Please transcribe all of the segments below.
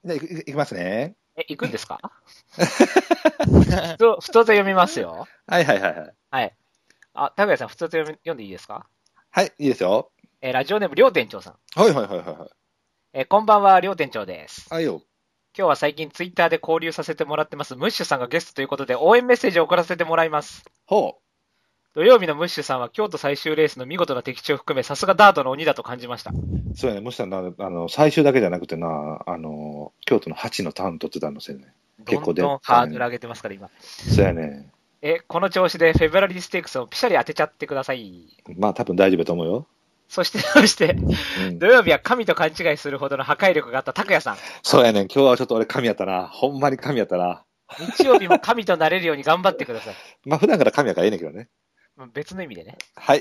じゃあいきますね。 行くんですか？普通と読みますよ。 はいはいはいはい。 はい。あ、拓也さん、普通と読んでいいですか？ はい、いいですよ。 ラジオネーム、りょう店長さん。 はいはいはいはいはい。 こんばんは、りょう店長です。 はいよ。 今日は最近ツイッターで交流させてもらってます、ムッシュさんがゲストということで、応援メッセージを送らせてもらいます。 ほ土曜日のムッシュさんは京都最終レースの見事な的中を含め、さすがダートの鬼だと感じました。 う。そうやね。もしかしたら最終だけじゃなくてな、京都の8のターン取ってたんですよね。 どんどんハードル上げてますから、今。 そうやね。 この調子でフェブラリーステークスをピシャリ当てちゃってください。 まあ多分大丈夫だと思うよ。 そして、 うん。 土曜日は神と勘違いするほどの破壊力があった拓也さん。 そうやね。今日はちょっと俺神やったな。ほんまに神やったな。 日曜日も神となれるように頑張ってください。 まあ普段から神やからええねんけどね。 別の意味でね。 はい。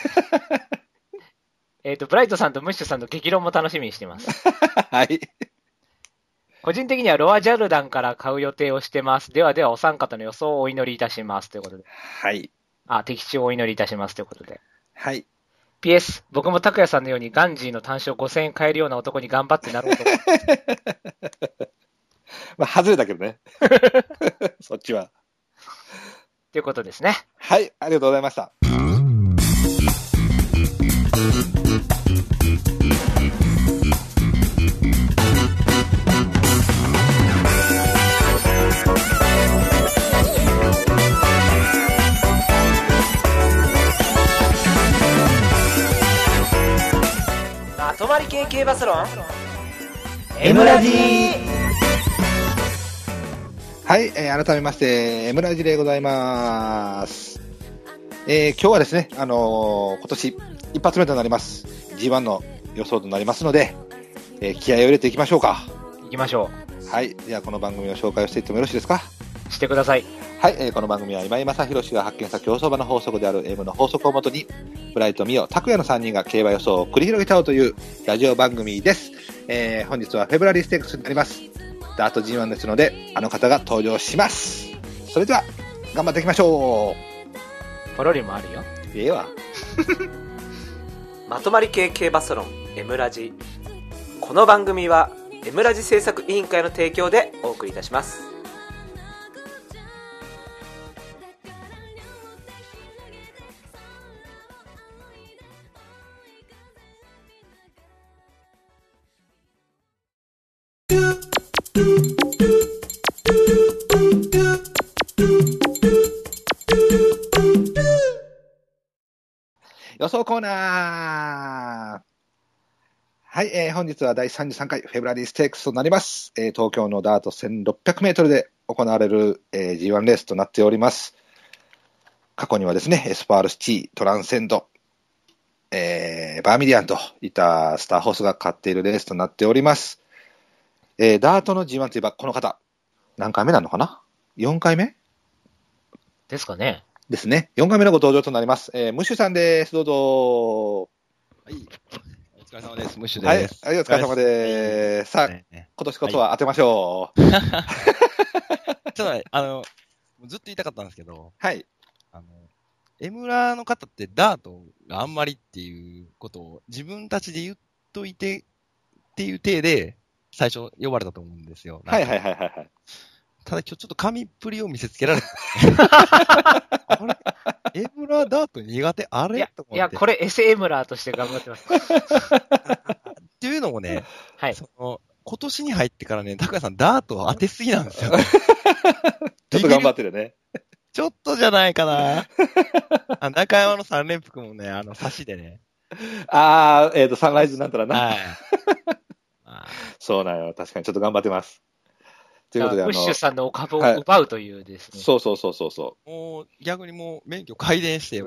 ブライトさんとムッシュさんの激論も楽しみにしています。 はい。 個人的にはロア・ジャルダンから買う予定をしてます。ではではお三方の予想をお祈りいたします。ということで。 はい。 的中をお祈りいたします。ということで。 はい。 PS、僕も拓也さんのようにガンジーの単勝5000円買えるような男に頑張ってなろうと思います。 まあ外れたけどね。そっちは。 ということですね。 はい。ありがとうございました。 まとまり系系バスロン M ラジはい、改めまして、M ラジでございます。今日はですね、今年一発目となります G1 の予想となりますので、気合を入れていきましょうか。 行きましょはい、ではこの番組の紹介をしていってもよろしいですか。 う。してください。 はい、この番組は今井正弘氏が発見した競走馬の法則である M の法則をもとに、ブライト・ミオ、拓也の3人が競馬予想を繰り広げちゃおうというラジオ番組です。本日はフェブラリーステークスになります。ダート G1 ですので、あの方が登場します。それでは、頑張っていきましょポロリもあるよ。 ええわ。 まとまり系系バスロン M ラジ。この番組は M ラジ制作委員会の提供でお送りいたします。 予想コーナー。はい、本日は第33回フェブラリーステークスとなります。東京のダート1600メートルで行われる、G1 レースとなっております。過去にはですね、エスパールシティ、トランセンド、バーミリアンといったスターホースが勝っているレースとなっております。ダートの G1 といえばこの方、何回目なのかな ?4 回目ですかね。 ですね。4回目のご登場となります。ムッシュさんです。どうぞ。 はい。お疲れ様です。ムッシュはい、 です。 はい、お疲れ様です。さあ、今年こそは当てましょう。 ちょっとね、ずっと言いたかったんですけど、 はい。 エムラの方ってダートがあんまりっていうことを自分たちで言っといてっていう体で最初呼ばれたと思うんですよ。 はいはいはいはいはい。 ただ今日ちょっと神っぷりを見せつけられた。あれエムラダート苦手あれと思って。 いや、これ SM ラーとして頑張ってます。 っていうのもね、 はい。 今年に入ってからね、高谷さんダートを当てすぎなんですよ。 ちょっと頑張ってるね。 ちょっとじゃないかな。中山の3連複もね、差しでね。 サンライズなんたらな。 はい。 そうなのよ。確かにちょっと頑張ってます。ということで、 ムッシュさんのお株を奪うというですね。 そうそうそうそうそう。 もう、逆にもう、免許改伝してよ。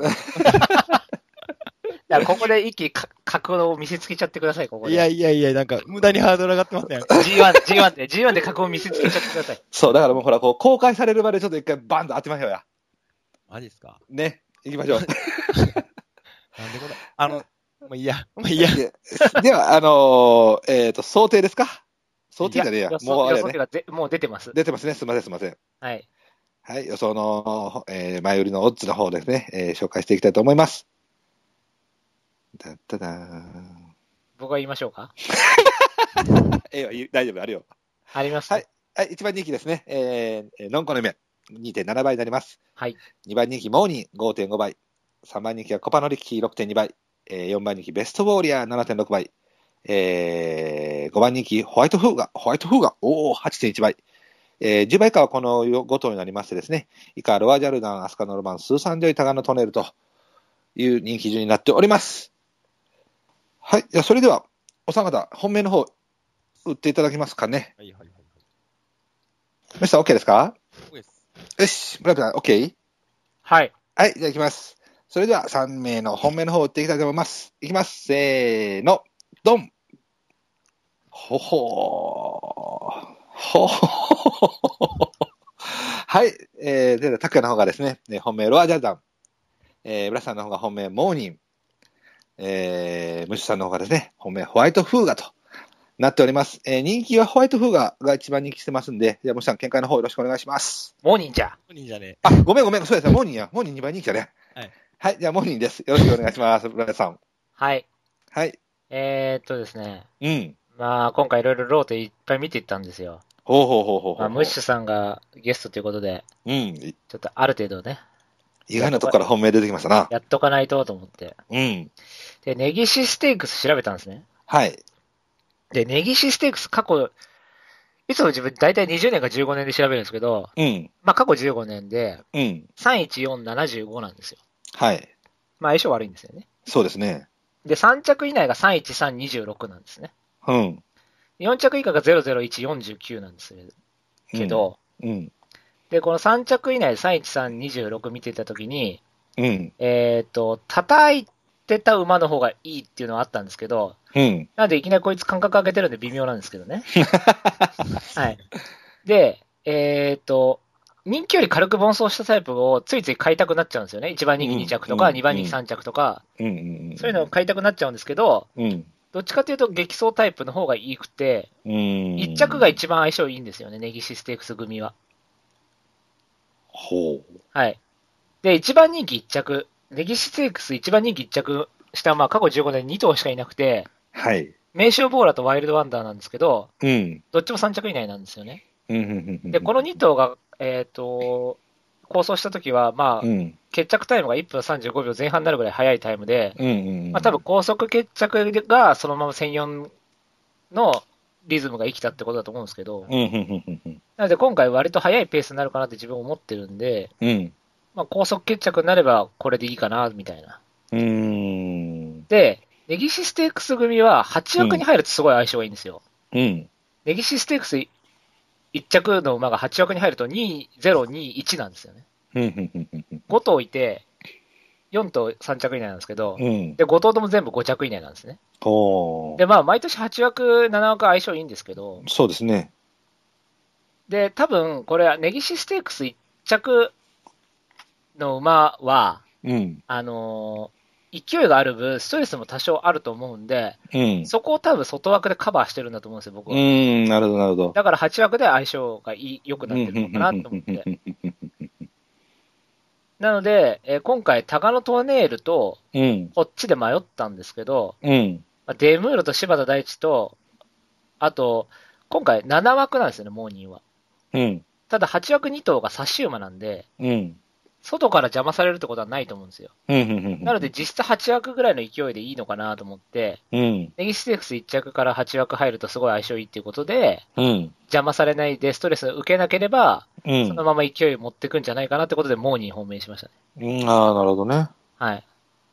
だからここで一気に格を見せつけちゃってください、ここで。 いやいやいや、なんか、無駄にハードル上がってますね。 G1 で格を見せつけちゃってください。 そう、だからもうほら、こう、公開されるまでちょっと一回バンと当てましょうや。 マジですか？ ね、行きましょう。 なんでこれ、もういいや。 では、想定ですか？想定じゃねえや。もうあれね。 もう出てます。 出てますね。すみません、すみません。 はい。 はい、予想の、前売りのオッズの方ですね、紹介していきたいと思います。だだだーん。 僕が言いましょうか？ 大丈夫、あるよ。 ありますね。 はい。はい、1番人気ですね。ノンコの夢、2.7 倍になります。 はい。 2番人気、モーニー、5.5 倍。3番人気はコパノリキ、6.2 倍。4番人気、ベストウォーリアー、7.6 倍。5番人気、ホワイトフーガ、8.1 倍。10倍以下はこの5頭になりましてですね、以下、ロアジャルダン、アスカノロマン、スーサンジョイ、タガノトネルという人気順になっております。はい。じゃあ、それでは、お三方、本命の方、打っていただけますかね。 はいはいはい。 ミスター OK ですか？ そうです。 よし、ブラピさん、OK？ はい。 はい、じゃあ行きます。それでは3名の本命の方を打っていきたいと思います。いきます。せーの、ドン。ほほー。ほほほ。はい、で、タクヤの方がですね、本命ロアジャルダン。ブラさんの方が本命モーニン。ムシさんの方がですね、本命ホワイトフーガとなっております。人気はホワイトフーガが一番人気してますんで、じゃあムシさん見解の方よろしくお願いします。 モーニンじゃ。 本人じゃねあ、ごめん、そうですね、モーニンや。モーニン2番人気だね。 はい。 はい、じゃあモーニンです。よろしくお願いします、ブラさん。 はい。 はい。 ですね。 うん。 まあ、今回いろいろローテいっぱい見ていったんですよ。 ほうほうほうほうほう。 まあ、ムッシュさんがゲストということで、 うん。 ちょっとある程度ね、 意外なとこから本命出てきましたな。 やっとかないとと思って。 うん。 で、ネギシステークス調べたんですね。 はい。 で、ネギシステークス過去、いつも自分大体20年か15年で調べるんですけど、 うん。 まあ過去15年でうん。 31475なんですよ。 はい。 まあ相性悪いんですよね。 そうですね。 で、3着以内が31326なんですね。 うん。 4着以下が00149なんですけど、 うん。 で、この3着以内で31326見てたときに、 うん。 叩いてた馬の方がいいっていうのはあったんですけど、 うん。 なんでいきなりこいつ間隔上げてるんで微妙なんですけどね。はい。で、人気より軽く奔走したタイプをついつい買いたくなっちゃうんですよね。1番人気2着とか、2番人気3着とか、 うん。 そういうのを買いたくなっちゃうんですけど、 うん。 どっちかというと激走タイプの方がいいくて、 うん。 1着が一番相性いいんですよね、ネギシステークス組は。 ほう。 はい。で、1番人気1着、ネギシステークス1番人気1着したまあ過去15年2頭しかいなくて、 はい。 名称ボーラとワイルドワンダーなんですけど、 うん。 どっちも3着以内なんですよね。 うん。 で、この2頭が、構想したときは、まあ、 うん。 決着タイムが1分35秒前半になるぐらい速いタイムで、 うん。 まあ多分高速決着がそのまま1004のリズムが生きたってことだと思うんですけど、 うん。 なので今回割と速いペースになるかなって自分思ってるんで、 うん。 まあ高速決着になればこれでいいかな、みたいな。 うん。 で、ネギシステークス組は8枠に入るとすごい相性がいいんですよ。 うん。 ネギシステークス1着の馬が8枠に入ると2021なんですよね。5頭いて、4頭3着以内なんですけど、で、5頭とも全部5着以内なんですね。で、まあ、毎年8枠、7枠相性いいんですけど、 そうですね。 で、多分、これはネギシステークス1着の馬は、勢いがある分、ストレスも多少あると思うんで、そこを多分外枠でカバーしてるんだと思うんですよ、僕は。 なるほど、なるほど。 だから8枠で相性が良くなってるのかなと思って。なので、今回、タガノトーネールと、こっちで迷ったんですけど、デムーロと柴田大地と、あと、今回7枠なんですよね、モーニンは。ただ8枠2頭が差し馬なんで、外から邪魔されるってことはないと思うんですよ。なので実質8枠ぐらいの勢いでいいのかなと思って、ネギステークス1着から8枠入るとすごい相性いいっていうことで、邪魔されないでストレスを受けなければ、そのまま勢いを持っていくんじゃないかなってことでモーニン本命しましたね。 ああ、なるほどね。 はい。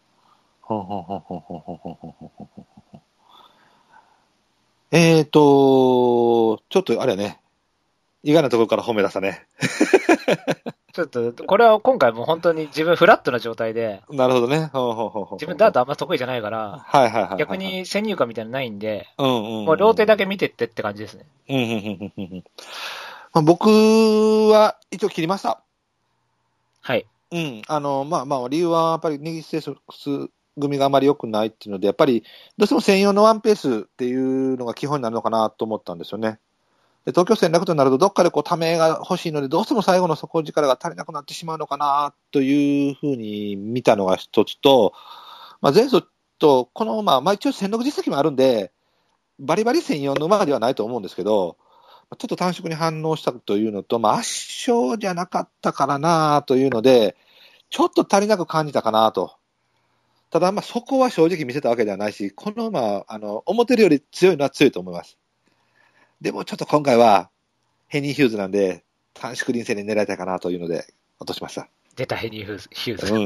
ちょっとあれやね。意外なところから褒め出したね。 ちょっと、これは今回もう本当に自分フラットな状態で、 なるほどね。 自分ダートあんま得意じゃないから、逆に先入観みたいなのないんで、もうローテだけ見てってって感じですね。 僕は一応切りました。 はい。 理由はやっぱりネギステークス組があまり良くないっていうので、やっぱりどうしても専用のワンペースっていうのが基本になるのかなと思ったんですよね。で、東京戦楽となるとどっかでためが欲しいので、どうしても最後の底力が足りなくなってしまうのかなというふうに見たのが一つと、前走と、一応戦力実績もあるんで、バリバリ専用の馬ではないと思うんですけど、 ちょっと短縮に反応したというのと、圧勝じゃなかったからなというので、ちょっと足りなく感じたかなと。ただ、そこは正直見せたわけではないし、この馬、思ってるより強いのは強いと思います。でもちょっと今回は、ヘニー・ヒューズなんで、短縮臨戦に狙いたいかなというので、落としました。 出たヘニー・ヒューズ。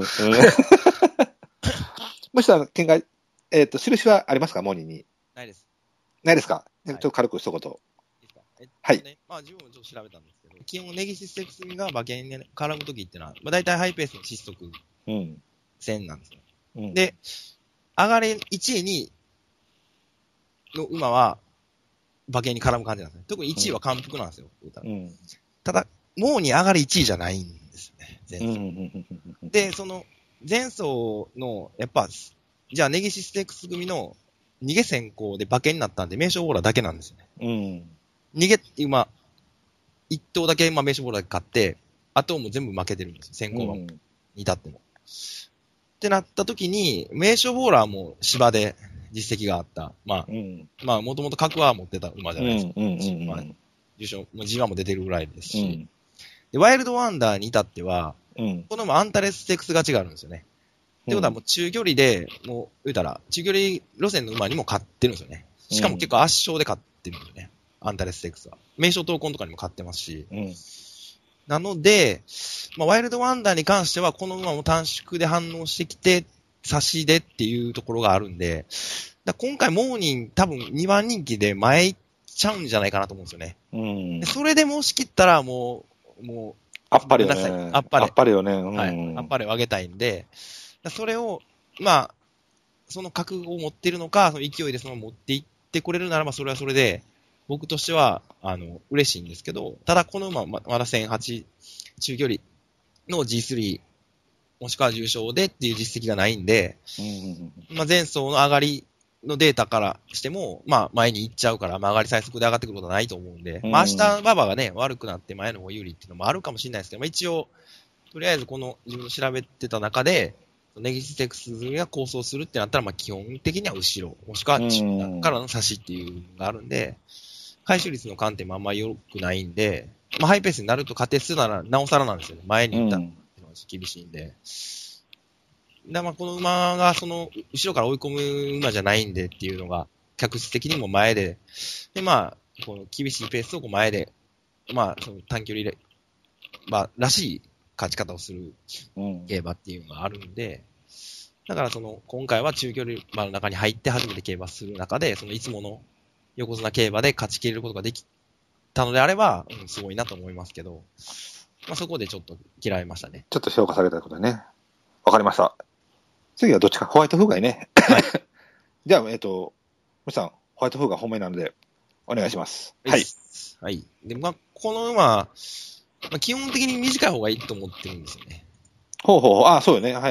もし見解、印はありますか、モーニーに。 ないです。 ないですか、ちょっと軽く一言。 はい。自分もちょっと調べたんですけど、基本ネギシステクスが馬券に絡むときってのは、大体ハイペースの失速戦なんですよ。で、上がれ1位にの馬は馬券に絡む感じなんですね。特に1位は完服なんですよ。ただ、もうに上がり1位じゃないんですよね。前走。で、その前走の、やっぱ、じゃあネギシステクス組の逃げ先行で馬券になったんで、名称ボーラーだけなんですよね。逃げ、今、一頭だけ、名称ボーラーで勝って、あとも全部負けてるんですよ。先行は。に至っても。ってなった時に、名称ボーラーも芝で実績があった。もともと格は持ってた馬じゃないですか。受賞、G1 も出てるぐらいですし。で、ワイルドワンダーに至っては、この馬アンタレステクス勝ちがあるんですよね。ってことはもう中距離で、もう言うたら、中距離路線の馬にも勝ってるんですよね。しかも結構圧勝で勝ってるんですよね。アンタレステクスは。名称闘魂とかにも勝ってますし。なので、ワイルドワンダーに関しては、この馬も短縮で反応してきて、差しでっていうところがあるんで、今回モーニン多分2番人気で前行っちゃうんじゃないかなと思うんですよね。でそれで申し切ったらもう、 あっぱれよね。 あっぱれよね。 はい。 あっぱれを上げたいんで、それを、その覚悟を持っているのか、その勢いでその持っていってくれるならば、それはそれで、僕としては、嬉しいんですけど、ただこの馬、まだ1008中距離の G3、もしくは重賞でっていう実績がないんで、前走の上がりのデータからしても、前に行っちゃうから、上がり最速で上がってくることはないと思うんで、明日馬場がね、悪くなって前の方有利っていうのもあるかもしれないですけど、一応、とりあえずこの自分の調べてた中で、ネギステクスが構想するってなったら、基本的には後ろ、もしくは中からの差しっていうのがあるんで、回収率の観点もあんまり良くないんで、ハイペースになると仮定するならなおさらなんですよね。前に行ったのが厳しいんで。この馬がその後ろから追い込む馬じゃないんでっていうのが、客室的にも前で、この厳しいペースを前で、その短距離らしい勝ち方をする競馬っていうのがあるんで、だから今回は中距離馬の中に入って初めて競馬する中で、いつもの横綱競馬で勝ち切れることができたのであれば、すごいなと思いますけど、そこでちょっと嫌いましたね。 ちょっと評価下げたことね。わかりました。次はどっちか、ホワイトフーガイね。はい。じゃあ、森さん、ホワイトフーガイ本命なので、お願いします。はい。 はい。で、この馬、基本的に短い方がいいと思ってるんですよね。 そうよね。はい。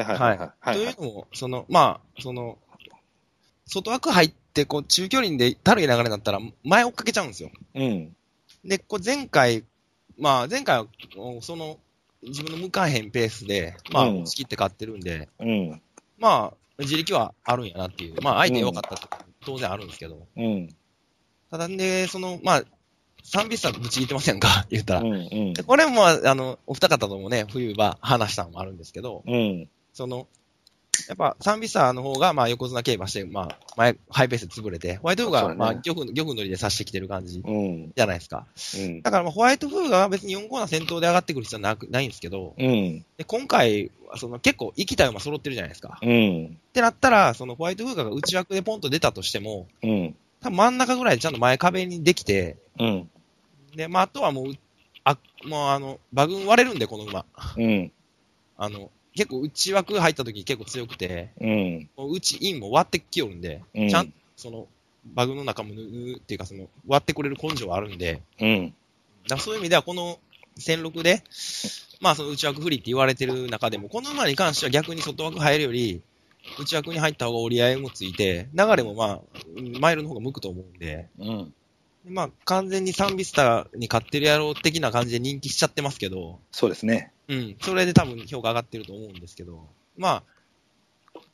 というのも、外枠入って、中距離でたるい流れになったら、前追っかけちゃうんですよ。で、前回は、自分の向かへんペースで、押し切って勝ってるんで、自力はあるんやなっていう。相手良かったって当然あるんですけど。ただね、サンビスタぶち切ってませんか言ったら。これも、お二方ともね、冬場話したのもあるんですけど、やっぱ、サンビスタの方が、横綱競馬して、前、ハイペースで潰れて、ホワイトフーガー、玉乗りで差してきてる感じ、じゃないですか。だから、ホワイトフーガーは別に4コーナー先頭で上がってくる必要はないんですけど、で今回、結構、生きた馬揃ってるじゃないですか。ってなったら、ホワイトフーガーが内枠でポンと出たとしても、多分真ん中ぐらいでちゃんと前壁にできて、で、あとはもう、馬群割れるんで、この馬。結構内枠入った時結構強くて、内インも割ってきよるんで、ちゃんと馬群の中もっていうか割ってくれる根性はあるんで、だそういう意味ではこの戦6で、内枠不利って言われてる中でも、この馬に関しては逆に外枠入るより、内枠に入った方が折り合いもついて、流れもマイルの方が向くと思うんで、完全にサンビスタに勝ってるやろう的な感じで人気しちゃってますけど、 そうですね。 それで多分評価上がってると思うんですけど、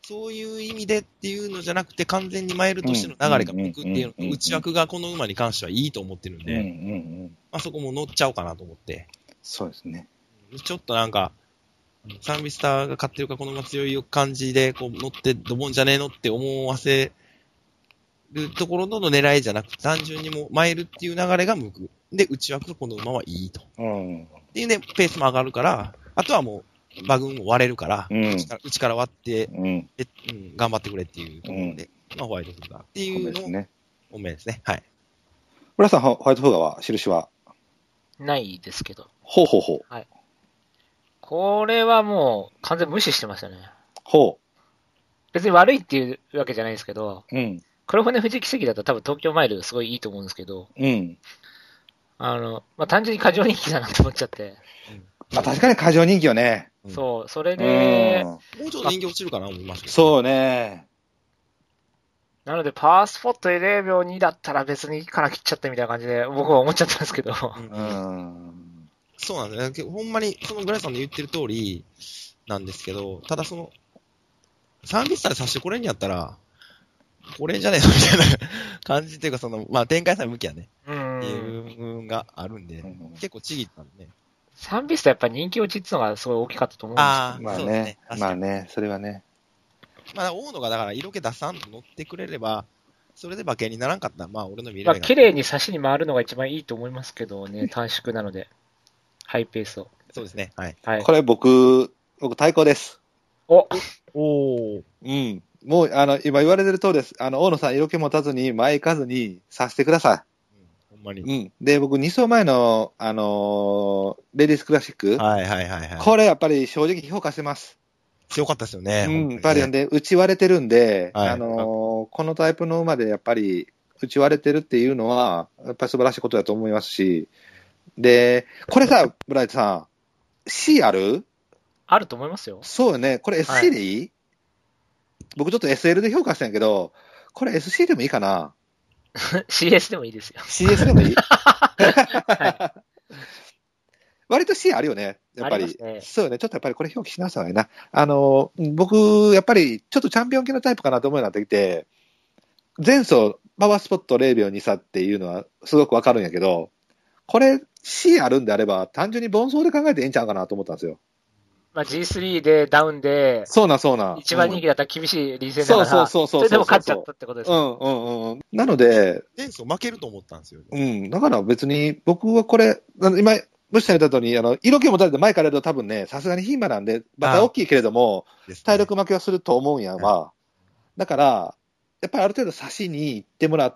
そういう意味でっていうのじゃなくて、完全にマイルとしての流れが向くっていうのと、内枠がこの馬に関してはいいと思ってるんで、まあそこも乗っちゃおうかなと思って。 そうですね。 ちょっとなんか、サンビスターが勝ってるかこの馬強い感じで、こう乗ってドボンじゃねえのって思わせるところの狙いじゃなくて、単純にもうマイルっていう流れが向く。で、内枠のこの馬はいいと。っていうね、ペースも上がるから、あとはもう、馬群も割れるから、内から割って、頑張ってくれっていうところで、まあホワイトフーガーっていうのを、本命ですね。はい。 浦さん、ホワイトフーガーは、印はないですけど。 ほうほうほう。 はい。これはもう、完全無視してましたね。 ほう。 別に悪いっていうわけじゃないですけど、黒船富士奇跡だと多分東京マイルすごいいいと思うんですけど、まあ、単純に過剰人気だなと思っちゃって。 まあ確かに過剰人気よね。 そう、それで、 もうちょっと人気落ちるかな思いました。 そうね。 なので、パワースポットで0秒2だったら別にいいから切っちゃってみたいな感じで、僕は思っちゃったんですけど。 そうなんだね。ほんまに、そのグライさんの言ってる通りなんですけど、ただその、サンビスタでさしてこれにやったら、これじゃねえのみたいな感じっていうか、その、まあ展開さえ向きはね、っていう部分があるんで、結構ちぎったんでね。 サンビスタやっぱ人気落ちっていうのがすごい大きかったと思うんですけど。まあね、まあね、それはね。 まあ大野がだから色気出さんと乗ってくれれば、それで馬券にならんかったら、まあ俺の見れまあ綺麗に差しに回るのが一番いいと思いますけどね、短縮なので。ハイペースを。 そうですね。はい。 これ僕対抗です。 おもう、今言われてる通りです。大野さん色気持たずに、前行かずに、させてください。 ほんまに。 で、僕、2走前の、レディースクラシック。これ、やっぱり正直評価してます。 強かったですよね。 やっぱり、で、打ち割れてるんで、このタイプの馬で、やっぱり、打ち割れてるっていうのは、やっぱり素晴らしいことだと思いますし、で、これさ、ブライトさん、C あると思いますよ。 そうよね。これ SC でいい？僕ちょっと SL で評価したんやけど、これ SC でもいいかな CS でもいいですよ。 CS でもいい、割と C あるよね。やっぱり。そうよね。ちょっとやっぱりこれ表記しなさいな。僕、やっぱりちょっとチャンピオン系のタイプかなと思うようになってきて、前走パワースポット0秒2差っていうのはすごくわかるんやけど、これ C あるんであれば単純に盆走で考えていいんちゃうかなと思ったんですよ。 まあ G3 でダウンで、 そうな。 一番人気だったら厳しい臨戦だから、それでも勝っちゃったってことですね。なので、 前走負けると思ったんですよ。 だから別に僕はこれ、今、ムシさん言った通り、色気を持たれて前からやると多分ね、さすがに牝馬なんで、馬体大きいけれども、体力負けはすると思うんやわ。だから、やっぱりある程度差しに行ってもらって、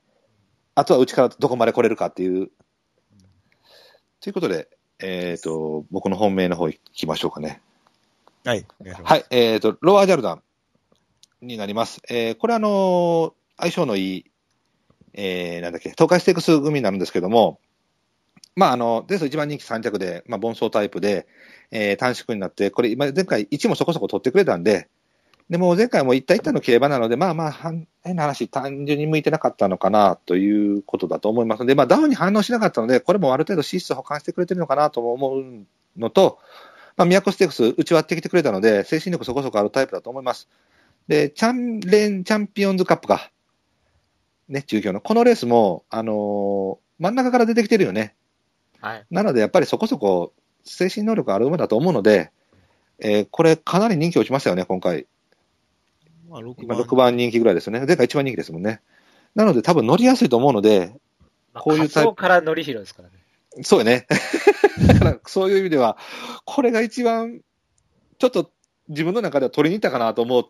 あとは内からどこまで来れるかっていう。ということで、僕の本命の方行きましょうかね。 はい。 はい。ロアジャルダンになります。これ相性のいい、東海ステークス組になるんですけども、まあ、前走一番人気3着で、まあ、盆走タイプで、短縮になって、これ、前回1もそこそこ取ってくれたんで、でも前回も行ったの競馬なので、まあ、変な話、単純に向いてなかったのかなということだと思いますので、まあ、ダウンに反応しなかったので、これもある程度資質保管してくれてるのかなと思うのと、まあ、宮古ステークス打ち割ってきてくれたので、精神力そこそこあるタイプだと思います。で、チャンピオンズカップか。ね、中京の。このレースも、真ん中から出てきてるよね。 はい。 なので、やっぱりそこそこ精神能力ある馬だと思うので、これかなり人気落ちましたよね、今回。 まあ、 6番人気ぐらいですよね。前回1番人気ですもんね。なので多分乗りやすいと思うので、 こういうタイプ。から乗り広ですからね。 そうよね。だからそういう意味では、これが一番、ちょっと自分の中では取りに行ったかなと思って、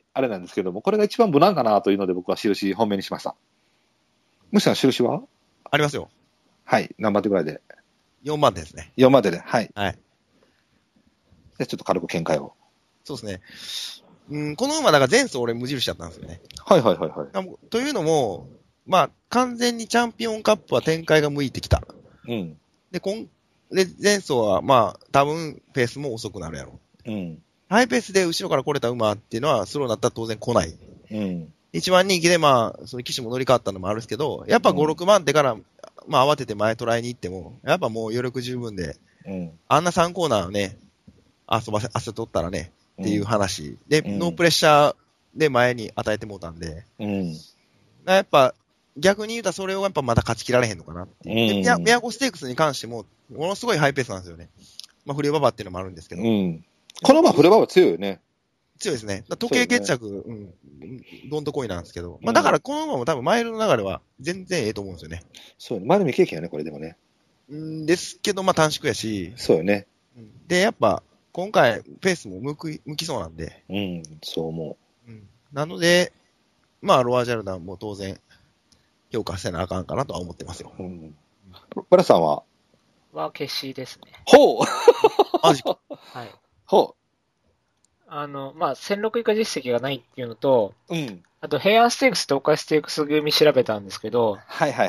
あれなんですけども、これが一番無難かなというので僕は印本命にしました。むしろ印はありますよ。 はい。何番手ぐらいで ?4 番手ですね。 4番手で。はい。 はい。 じゃあちょっと軽く見解を。 そうですね。この馬だから前走俺無印だったんですよね。 はい。 というのも、まあ、完全にチャンピオンカップは展開が向いてきた。 うん。 で、前走は、まあ、多分、ペースも遅くなるやろ。 うん。 ハイペースで後ろから来れた馬っていうのは、スローになったら当然来ない。 うん。 一番人気で、まあ、その騎手も乗り換わったのもあるんですけど、やっぱ5、6番手から、まあ、慌てて前捉えに行っても、やっぱもう余力十分で、あんな3コーナーをね、遊とったらね、 っていう話で、ノープレッシャーで前に与えてもうたんで、やっぱ逆に言うたらそれをやっぱまだ勝ち切られへんのかなっていう。で、宮古ステークスに関しても、ものすごいハイペースなんですよね。まあ、フレババっていうのもあるんですけど。 このフレババ強いよね。 強いですね。時計決着、どんとこいなんですけど。まあ、だからこの馬も多分マイルの流れは全然ええと思うんですよね。 そうね。前の未経験やね、これでもね。 ですけど、まあ短縮やし。 そうよね。 で、やっぱ、今回、ペースも向きそうなんで。 そう思う。なので、まあ、ロアジャルダンも当然、評価せなあかんかなとは思ってますよ。 バラさんは決死ですね。 ほうマジか。はい。 ほう。 まあ、1006以下実績がないっていうのと、あと、平安ステークスと東海ステークス組調べたんですけど、過去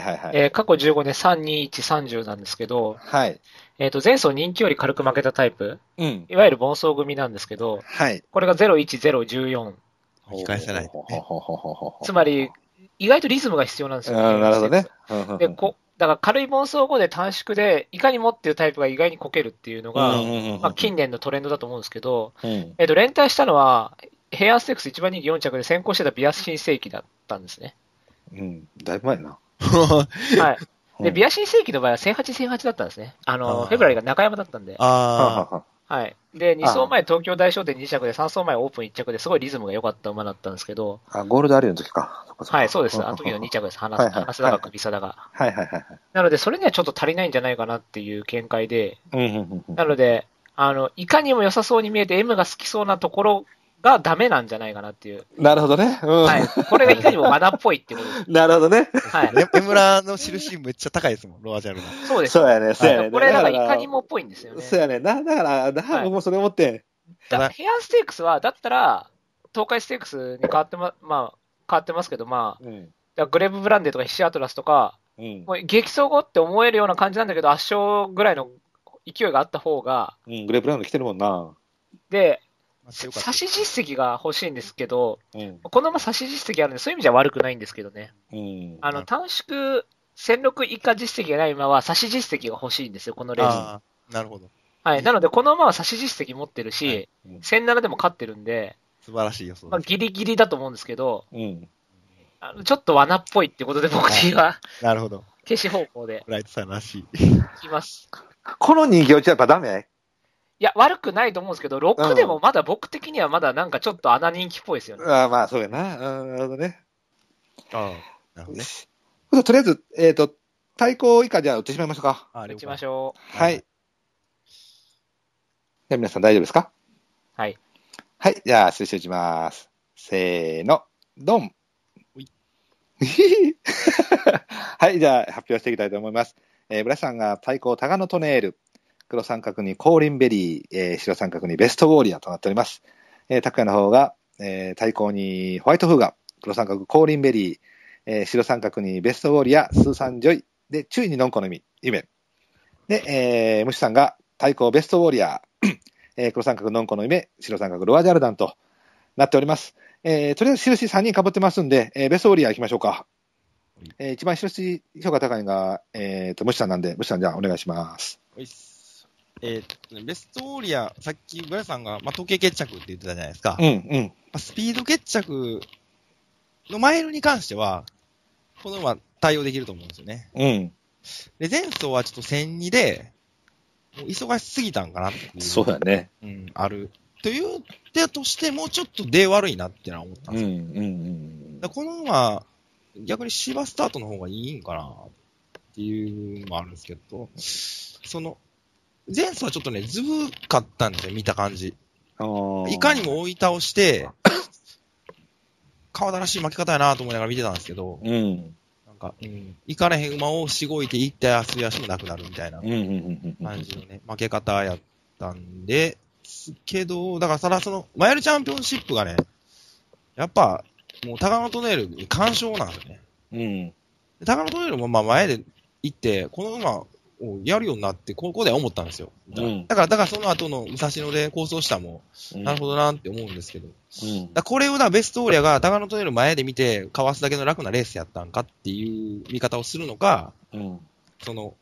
15年3、2、1、30なんですけど、前走人気より軽く負けたタイプ、いわゆる盆走組なんですけど、これが0、1、0、14。 引き返せない。 つまり、意外とリズムが必要なんですよ。 なるほどね。 で、だから軽い盆走後で短縮で、いかにもっていうタイプが意外にこけるっていうのが、まあ、近年のトレンドだと思うんですけど、連帯したのは、平安ステークス1番人気4着で先行してたビア新世紀だったんですね。 だいぶ前な。 はい。で、ビア新世紀の場合は1008、1008だったんですね。フェブラリーが中山だったんで。はい。で、2走前東京大商店2着で、3走前オープン1着ですごいリズムが良かった馬だったんですけど。 ゴールドアリオの時か。 はい、そうです。あの時の2着です。花田が首貞が。なので、それにはちょっと足りないんじゃないかなっていう見解で。なので、いかにも良さそうに見えて M が好きそうなところがダメなんじゃないかなっていう。 なるほどね。 はい。これがいかにもマナっぽいっていうことです。 なるほどね。 はい。 エムラの印めっちゃ高いですもん、ロアジャルが。 そうです。 そうやね、そうやね。 これだからいかにもっぽいんですよね。 そうやね。だから、僕もそれ思って。 ヘアステークスは、だったら、東海ステークスに変わってますけど、グレーブブランデーとかヒシアトラスとか、もう激走後って思えるような感じなんだけど、圧勝ぐらいの勢いがあった方が、 グレーブブランド来てるもんな。 で、差し実績が欲しいんですけど、このまま差し実績あるんで、そういう意味じゃ悪くないんですけどね。短縮、1006以下実績がない馬は差し実績が欲しいんですよ、このレース。 なるほど。 はい。なので、この馬は差し実績持ってるし、1007でも勝ってるんで、 素晴らしい予想。 ギリギリだと思うんですけど、ちょっと罠っぽいってことで僕は、 なるほど。 消し方向で。 ライトさんらしい。 いきます。 この人気落ちはやっぱダメ？ いや、悪くないと思うんですけど、6でもまだ僕的にはまだなんかちょっと穴人気っぽいですよね。 まあ、そうやな。なるほどね。 なるほどね。 とりあえず、対抗以下じゃあ打ってしまいましょうか。 打ちましょう。 はい。じゃあ皆さん大丈夫ですか？ はい。 はい。じゃあ、推奨します。せーの。ドン。はい。じゃあ、発表していきたいと思います。ブラさんが対抗タガノトネール。黒三角にコーリンベリー、白三角にベストウォーリアーとなっております。タクヤの方が、対抗にホワイトフーガ、黒三角コーリンベリー、白三角にベストウォーリアー、スーサンジョイ、で、注意にノンコの夢。で、ムシさんが対抗ベストウォーリアー、黒三角ノンコの夢、白三角ロアジャルダンとなっております。とりあえず印3人被ってますんで、ベストウォーリアー行きましょうか。一番印評価高いのが、ムシさんなんで、ムシさんじゃあお願いします。 ベストウォーリア、さっきブラさんが、時計決着って言ってたじゃないですか。スピード決着のマイルに関しては、この馬対応できると思うんですよね。で、前走はちょっと1002で、もう忙しすぎたんかなっていう。 そうだね。 ある。という手としてもうちょっと出悪いなってのは思ったんですよ。この馬、逆に芝スタートの方がいいんかなっていうのもあるんですけど、前走はちょっとね、ずぶかったんですよ、見た感じ。いかにも追い倒して、川田らしい巻き方やなと思いながら見てたんですけど、行かれへん馬をしごいていって足足もなくなるみたいな感じのね、負け方やったんですけど、だからその、マイルチャンピオンシップがね、やっぱ、もうタガノトネールに干渉なんですよね。タガノトネールも前で行って、この馬、やるようになって、ここでは思ったんですよ。だからその後の武蔵野で構想したも、なるほどなって思うんですけど。これをベストウォーリアがタガノトネール前で見て、かわすだけの楽なレースやったんかっていう見方をするのか、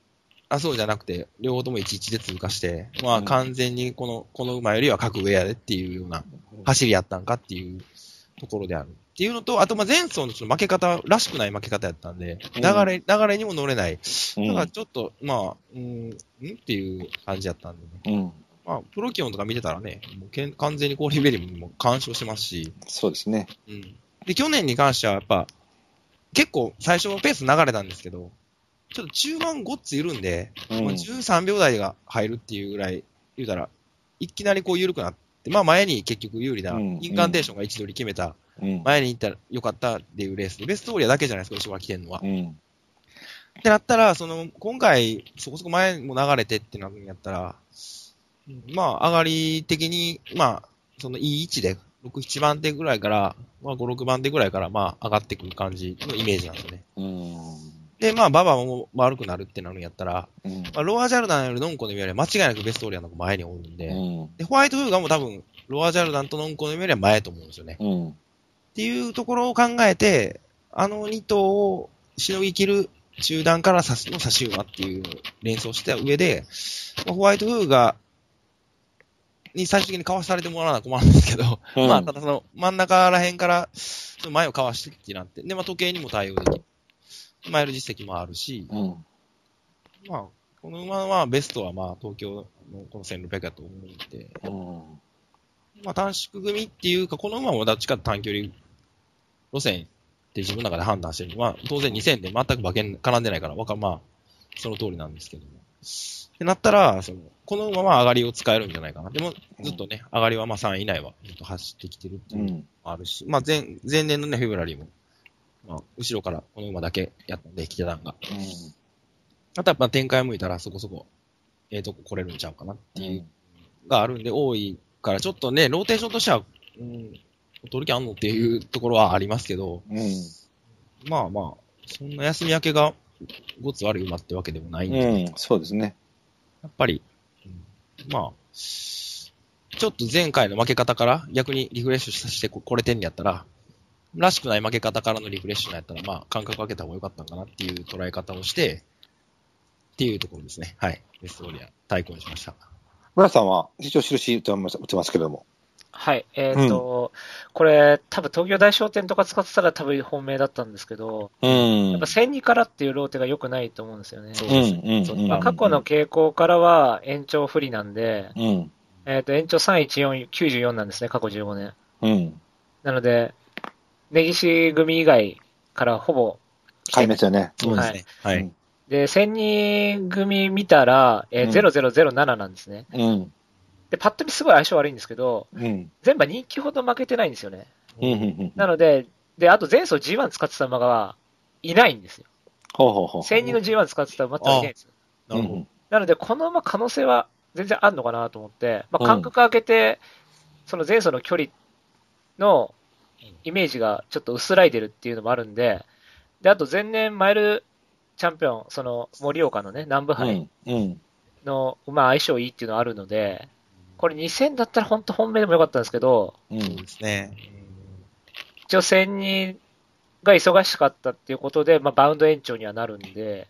そうじゃなくて、両方とも11で通過して、まあ完全にこの馬よりは格上やでっていうような走りやったんかっていうところである。っていうのと、あとまあ前走の負け方、らしくない負け方やったんで、流れにも乗れない。だからちょっと、まあ、っていう感じやったんでね。まあ、プロキオンとか見てたらね、もう完全にコーリーベリーも干渉してますし。 そうですね。 で、去年に関してはやっぱ、結構最初のペース流れたんですけど、ちょっと中盤ごっつ緩んで、まあ、13秒台が入るっていうぐらい、言うたら、いきなりこう緩くなって、まあ前に結局有利な、インカンテーションが位置取り決めた、前に行ったらよかったっていうレースで、ベストウォーリアだけじゃないですか、後ろが来てるのは。ってなったら、今回、そこそこ前も流れてってなるんやったら、まあ、上がり的に、まあ、いい位置で、6、7番手ぐらいから、まあ、5、6番手ぐらいから、まあ、上がってくる感じのイメージなんですよね。で、まあ、馬場も悪くなるってなるんやったら、まあ、ロアジャルダンよりノンコのよりは間違いなくベストウォーリアの前におるんで、で、ホワイトフーガーも多分、ロアジャルダンとノンコのよりは前と思うんですよね。っていうところを考えて、2頭をしのぎ切る中段からの差し馬っていう連想した上で、まあ、ホワイトフーガーに最終的にかわされてもらわな困るんですけど、まあ、ただ真ん中ら辺から、前をかわしてってなって、で、まあ、時計にも対応できる。マイル実績もあるし、まあ、この馬はベストはまあ、東京のこの1600やと思うんで、まあ、短縮組っていうか、この馬もどっちか短距離路線って自分の中で判断してる。まあ、当然2000で全く馬券絡んでないから、まあ、その通りなんですけども。ってなったら、この馬は上がりを使えるんじゃないかな。でも、ずっとね、上がりはまあ3位以内はずっと走ってきてるっていうのもあるし、まあ前年のね、フェブラリーも、まあ、後ろからこの馬だけやったんで、来てたんが。あとはまあ展開向いたらそこそこ、とこ来れるんちゃうかなっていう、があるんで、多いから、ちょっとね、ローテーションとしては、取る気あんのっていうところはありますけど、まあまあ、そんな休み明けがごつ悪い馬ってわけでもないんで、 そうですね。 やっぱり、まあ、ちょっと前回の負け方から逆にリフレッシュしてこれてんやったら、らしくない負け方からのリフレッシュなんやったら、まあ、感覚分けた方が良かったんかなっていう捉え方をして、っていうところですね。はい。ベストウォーリア、対抗にしました。 村さんは、一応印打ってますけれども。 はい。これ、多分東京大商店とか使ってたら多分本命だったんですけど、やっぱ1002からっていうローテが良くないと思うんですよね。そうですね。過去の傾向からは延長不利なんで、延長314、94なんですね、過去15年。なので、根岸組以壊からほぼ壊滅よね。 そうですね。はい。 で、1002組見たら、0007なんですね。で、パッと見すごい相性悪いんですけど、全部人気ほど負けてないんですよね。なので、あと前走 G1 使ってた馬がいないんですよ。1002の G1 使ってた馬っていないんですよ。なので、この馬可能性は全然あるのかなと思って、まあ、間隔空けて、その前走の距離のイメージがちょっと薄らいでるっていうのもあるんで、で、あと前年マイルチャンピオン、その盛岡のね、南部杯の馬相性いいっていうのがあるので、これ2000だったら本当本命でもよかったんですけど、 そうですね。 一応1002が忙しかったっていうことで、まあ、バウンド延長にはなるんで、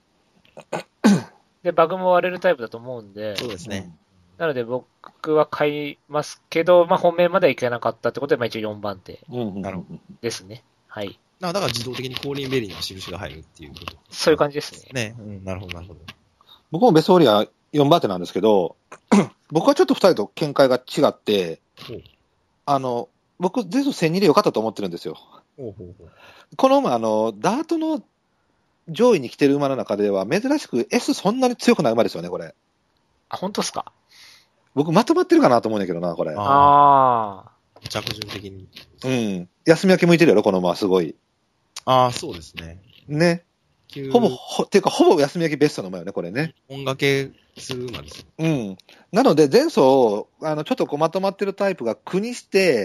で、バグも割れるタイプだと思うんで、 そうですね。 なので僕は買いますけど、まあ、本命まではいけなかったってことで、まあ、一応4番手ですね。はい。 だから自動的にコーリンベリーの印が入るっていうこと。 そういう感じですね。なるほど、なるほど。 僕もベストウォーリア4番手なんですけど、僕はちょっと2人と見解が違って、僕、前走1002で良かったと思ってるんですよ。この馬、ダートの上位に来てる馬の中では、珍しく S そんなに強くない馬ですよね、これ。 あ、本当ですか？ 僕、まとまってるかなと思うんだけどな、これ。 着順的に。 休み明け向いてるやろ、この馬、すごい。 そうですね。 ね。ほぼ休み明けベストの馬よね、これね。 本掛けする馬です。 なので、前走、ちょっとまとまってるタイプが苦にして、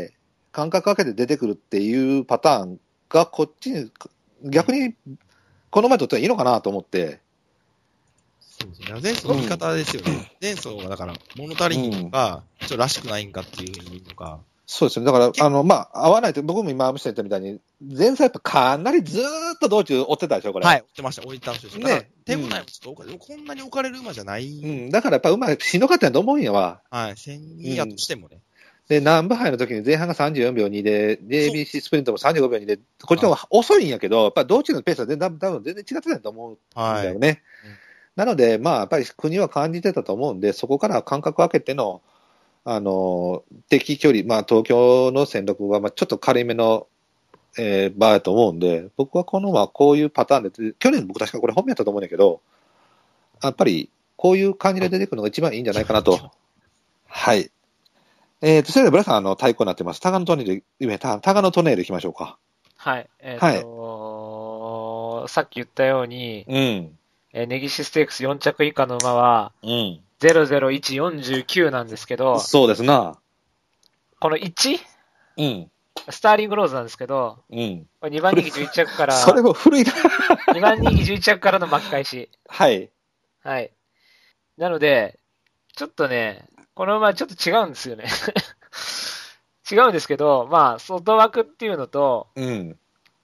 間隔空けて出てくるっていうパターンが、こっちに、逆に、この前とってはいいのかなと思って。 そうですね。前走の見方ですよね。前走はだから、物足りんのか、ちょっとらしくないんかっていうふうに言うのか、 そうですね。だから、まあ、合わないと、僕も今、見せたみたいに、前菜やっぱかなりずーっと道中追ってたでしょ、これ。 はい、追ってました。追いたんですよ。 ね。 手応えもちょっとこんなに置かれる馬じゃない。 うん。だからやっぱ馬しんどかったんやと思うんやわ。 はい、1002やとしてもね。 で、南部杯の時に前半が34秒2で、JBC スプリントも35秒2で、こっちの方が遅いんやけど、やっぱり道中のペースは多分全然違ってたと思うんだよね。はい。なので、まあ、やっぱり国は感じてたと思うんで、そこから間隔を空けての、敵距離、まあ、東京の1600は、まあ、ちょっと軽いめの、バーだと思うんで、僕はこの、まあ、こういうパターンで、去年僕確かこれ本命やったと思うんだけど、やっぱり、こういう感じで出てくるのが一番いいんじゃないかなと。はい。それでは、ブラさん、対抗になってます。タガノトネール、タガノトネール行きましょうか。 はい。さっき言ったように、うん。ネギシステークス4着以下の馬は、うん。00149なんですけど、 そうですな。 この 1? うん。スターリングローズなんですけど、うん。2番人気11着から、 それも古いな。 2番人気11着からの巻き返し。 はい。 はい。なので、ちょっとね、この馬ちょっと違うんですよね。違うんですけど、まあ、外枠っていうのと、うん。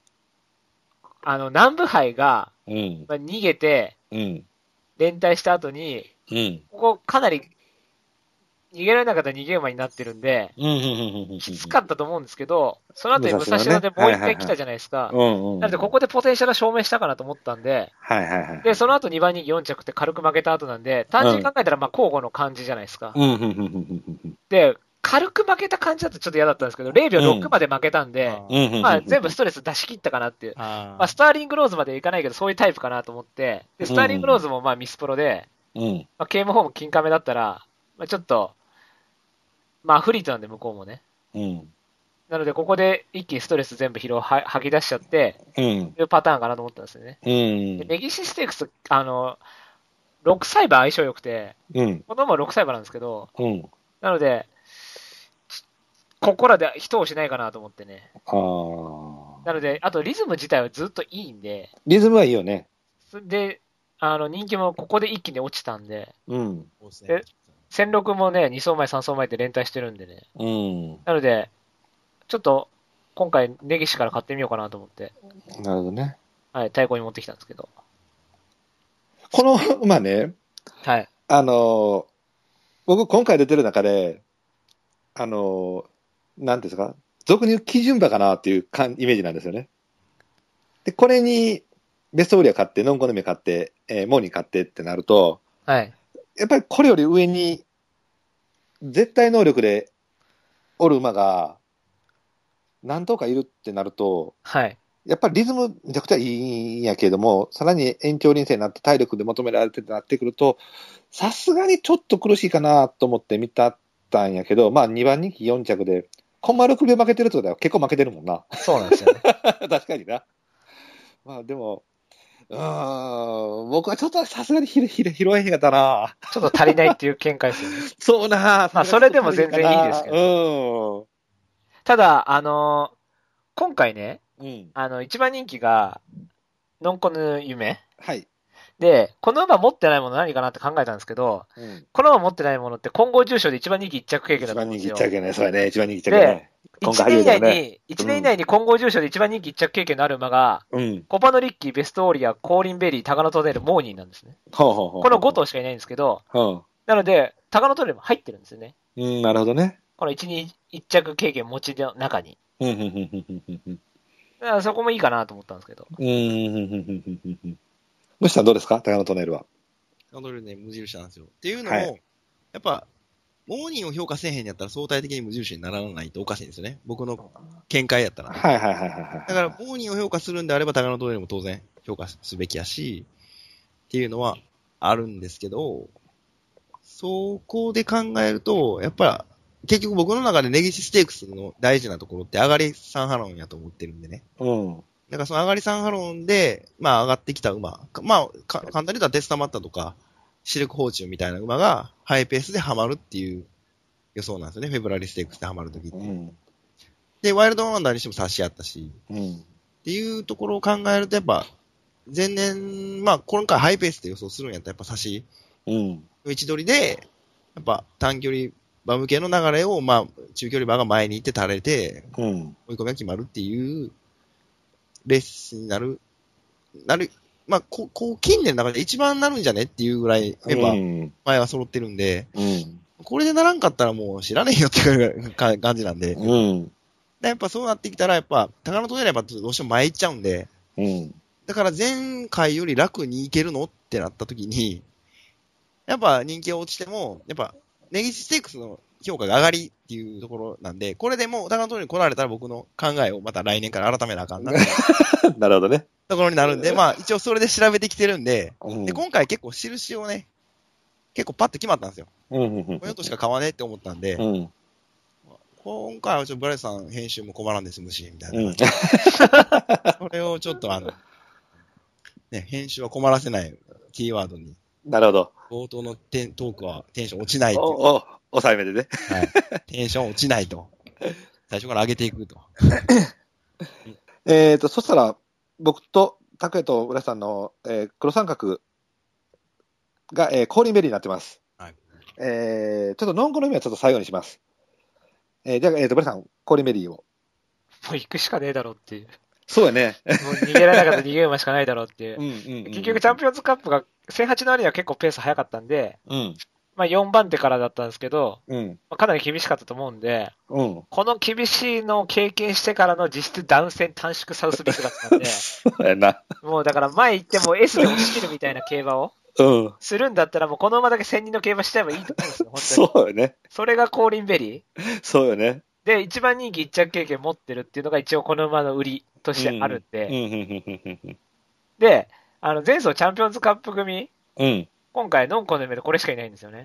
南部杯が、うん。まあ、逃げて、うん。連帯した後に、うん。ここかなり、逃げられなかった逃げ馬になってるんで、きつかったと思うんですけど、その後に武蔵野でもう一回来たじゃないですか。なので、ここでポテンシャル証明したかなと思ったんで、はいはいはい。で、その後2番人気4着って軽く負けた後なんで、単純に考えたら、まあ、交互の感じじゃないですか。で、軽く負けた感じだとちょっと嫌だったんですけど、0秒6まで負けたんで、まあ、全部ストレス出し切ったかなっていう。まあ、スターリングローズまでいかないけど、そういうタイプかなと思って、で、スターリングローズもまあミスプロで、まあ、ケームホーム金亀だったら、まあ、ちょっと、まあ、フリートなんで、向こうもね。うん。なので、ここで一気にストレス全部吐き出しちゃって、いうパターンかなと思ったんですよね。でネギシステークス、6歳馬相性良くて、この馬6歳馬なんですけど、なので、ここらで一押しないかなと思ってね。なので、あとリズム自体はずっといいんで。 リズムはいいよね。 で、人気もここで一気に落ちたんで。で戦力もね、2走前、3走前って連帯してるんでね。なので、ちょっと、今回、ネギシから買ってみようかなと思って。 なるほどね。 はい、太鼓に持ってきたんですけど。 この馬ね、 はい。 僕今回出てる中で、なんですか、俗に言う基準馬かなっていうイメージなんですよね。で、これに、ベストウリア買って、ノンコネメ買って、モーニー買ってってなると、はい。やっぱりこれより上に、絶対能力でおる馬が、何頭かいるってなると、はい。やっぱりリズムめちゃくちゃいいんやけれども、さらに延長臨戦になって体力で求められてなってくると、さすがにちょっと苦しいかなと思って見たったんやけど、まあ2番人気4着で、コンマ6秒負けてるってことは結構負けてるもんな。 そうなんですよね。 確かにな。まあでも、僕はちょっとさすがに拾えへんかったな。 ちょっと足りないっていう見解ですよね。 そうな。 まあそれでも全然いいですけど。ただ、今回ね、一番人気が、ノンコヌ夢。はい。で、この馬持ってないもの何かなって考えたんですけど、この馬持ってないものって混合重賞で一番人気1着経験だと思うんですよ。 一番人気1着ね、そうやね、一番人気1着ね。 1年以内に混合重賞で一番人気1着経験のある馬が、コパノリッキー、ベストオーリア、コーリンベリー、タガノトネール、モーニーなんですね。この5頭しかいないんですけど、なので、タガノトネールも入ってるんですよね。 なるほどね。 この1着経験持ちの中に。だからそこもいいかなと思ったんですけど。 ムシさんどうですか、タガノトネールは。 タガノトネールね、無印なんですよ。っていうのも、やっぱ、モーニーを評価せえへんやったら相対的に無印にならないとおかしいんですよね。僕の見解やったら、ね。はいはいはいはい。だから、モーニーを評価するんであれば、タガノトネールも当然評価すべきやし、っていうのはあるんですけど、そこで考えると、やっぱ、結局僕の中でネギシステークスの大事なところって上がり3ハロンやと思ってるんでね。だからその上がり3ハロンで、まあ上がってきた馬、まあ簡単に言ったらテスタマッタとか、シルクフォーチュンみたいな馬がハイペースでハマるっていう予想なんですよね。フェブラリーステークスでハマるときって。で、ワイルドワンダーにしても差し合ったし、っていうところを考えるとやっぱ、前年、まあ今回ハイペースで予想するんやったらやっぱ差し、位置取りで、やっぱ短距離馬向けの流れを、まあ、中距離馬が前に行って垂れて、追い込みが決まるっていうレースになる、まあ、近年の中で一番なるんじゃねっていうぐらい、メンバー、前は揃ってるんで、これでならんかったらもう知らねえよっていう感じなんで、やっぱそうなってきたら、やっぱ、高野とやればどうしても前行っちゃうんで、だから前回より楽に行けるのってなった時に、やっぱ人気が落ちても、やっぱ、ネギステークスの評価が上がりっていうところなんで、これでもう高野に来られたら僕の考えをまた来年から改めなあかんな。 なるほどね。 ところになるんで、まあ一応それで調べてきてるんで、で今回結構印をね、結構パッと決まったんですよ。これとしか買わねえって思ったんで、今回はちょっとブライトさん編集も困らんですむし、みたいな。それをちょっとね、編集は困らせないキーワードに。 なるほど。 冒頭のトークはテンション落ちないと。 抑えめでね。 はい。テンション落ちないと。最初から上げていくと。 そしたら、僕と、拓也と浦さんの、黒三角が、コーリンベリーになってます。はい。ちょっとノンコの意味はちょっと最後にします。じゃあ、浦さん、コーリンベリーを。もう行くしかねえだろっていう。 そうやね。 もう逃げられなかった逃げ馬しかないだろうっていう。結局チャンピオンズカップが1008の割には結構ペース早かったんで、まあ4番手からだったんですけど、まあ、かなり厳しかったと思うんで、この厳しいのを経験してからの実質ダウン戦短縮サウスビッグだったんで、 そうやな。 もうだから前行っても S で押し切るみたいな競馬をするんだったらもうこの馬だけ1000人の競馬しちゃえばいいと思うんですよ、本当に。 そうよね。 それがコーリンベリー。そうよね。 で、一番人気一着経験持ってるっていうのが一応この馬の売りとしてあるんで、で、前走チャンピオンズカップ組、今回ノンコの目でこれしかいないんですよね。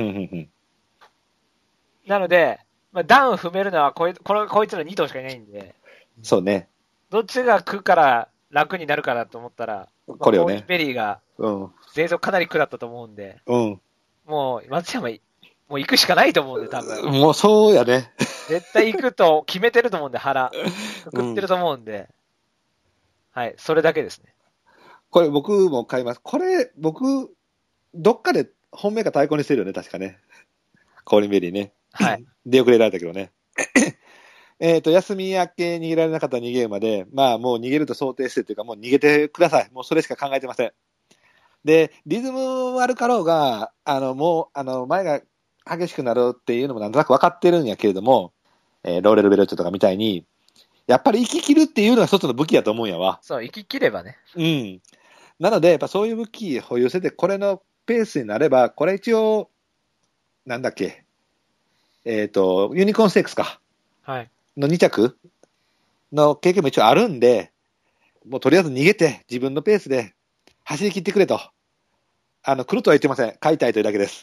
なので、まあ、ダウン踏めるのはこいつの2頭しかいないんで、 そうね。 どっちが食うから楽になるかなと思ったら、 これをね。 ベリーが、前走かなり苦だったと思うんで、もう松山、もう行くしかないと思うんで、多分。 もうそうやね。 絶対行くと決めてると思うんで、腹。くくってると思うんで、はい、それだけですね。 これ僕も買います。これ、僕、どっかで本命か対抗にしてるよね、確かね。コーリンベリーね。 はい。 出遅れられたけどね。休み明け逃げられなかった逃げ馬で、まあもう逃げると想定してっていうか、もう逃げてください。もうそれしか考えてません。で、リズム悪かろうが、もう、前が激しくなるっていうのもなんとなく分かってるんやけれども、ローレルベルッチョとかみたいに、やっぱり生き切るっていうのが一つの武器だと思うんやわ。 そう、生き切ればね。 なので、やっぱそういう武器保有してて、これのペースになれば、これ一応、なんだっけ、ユニコーンステークスか。 はい。 の2着の経験も一応あるんで、もうとりあえず逃げて、自分のペースで走り切ってくれと。来るとは言ってません。買いたいというだけです。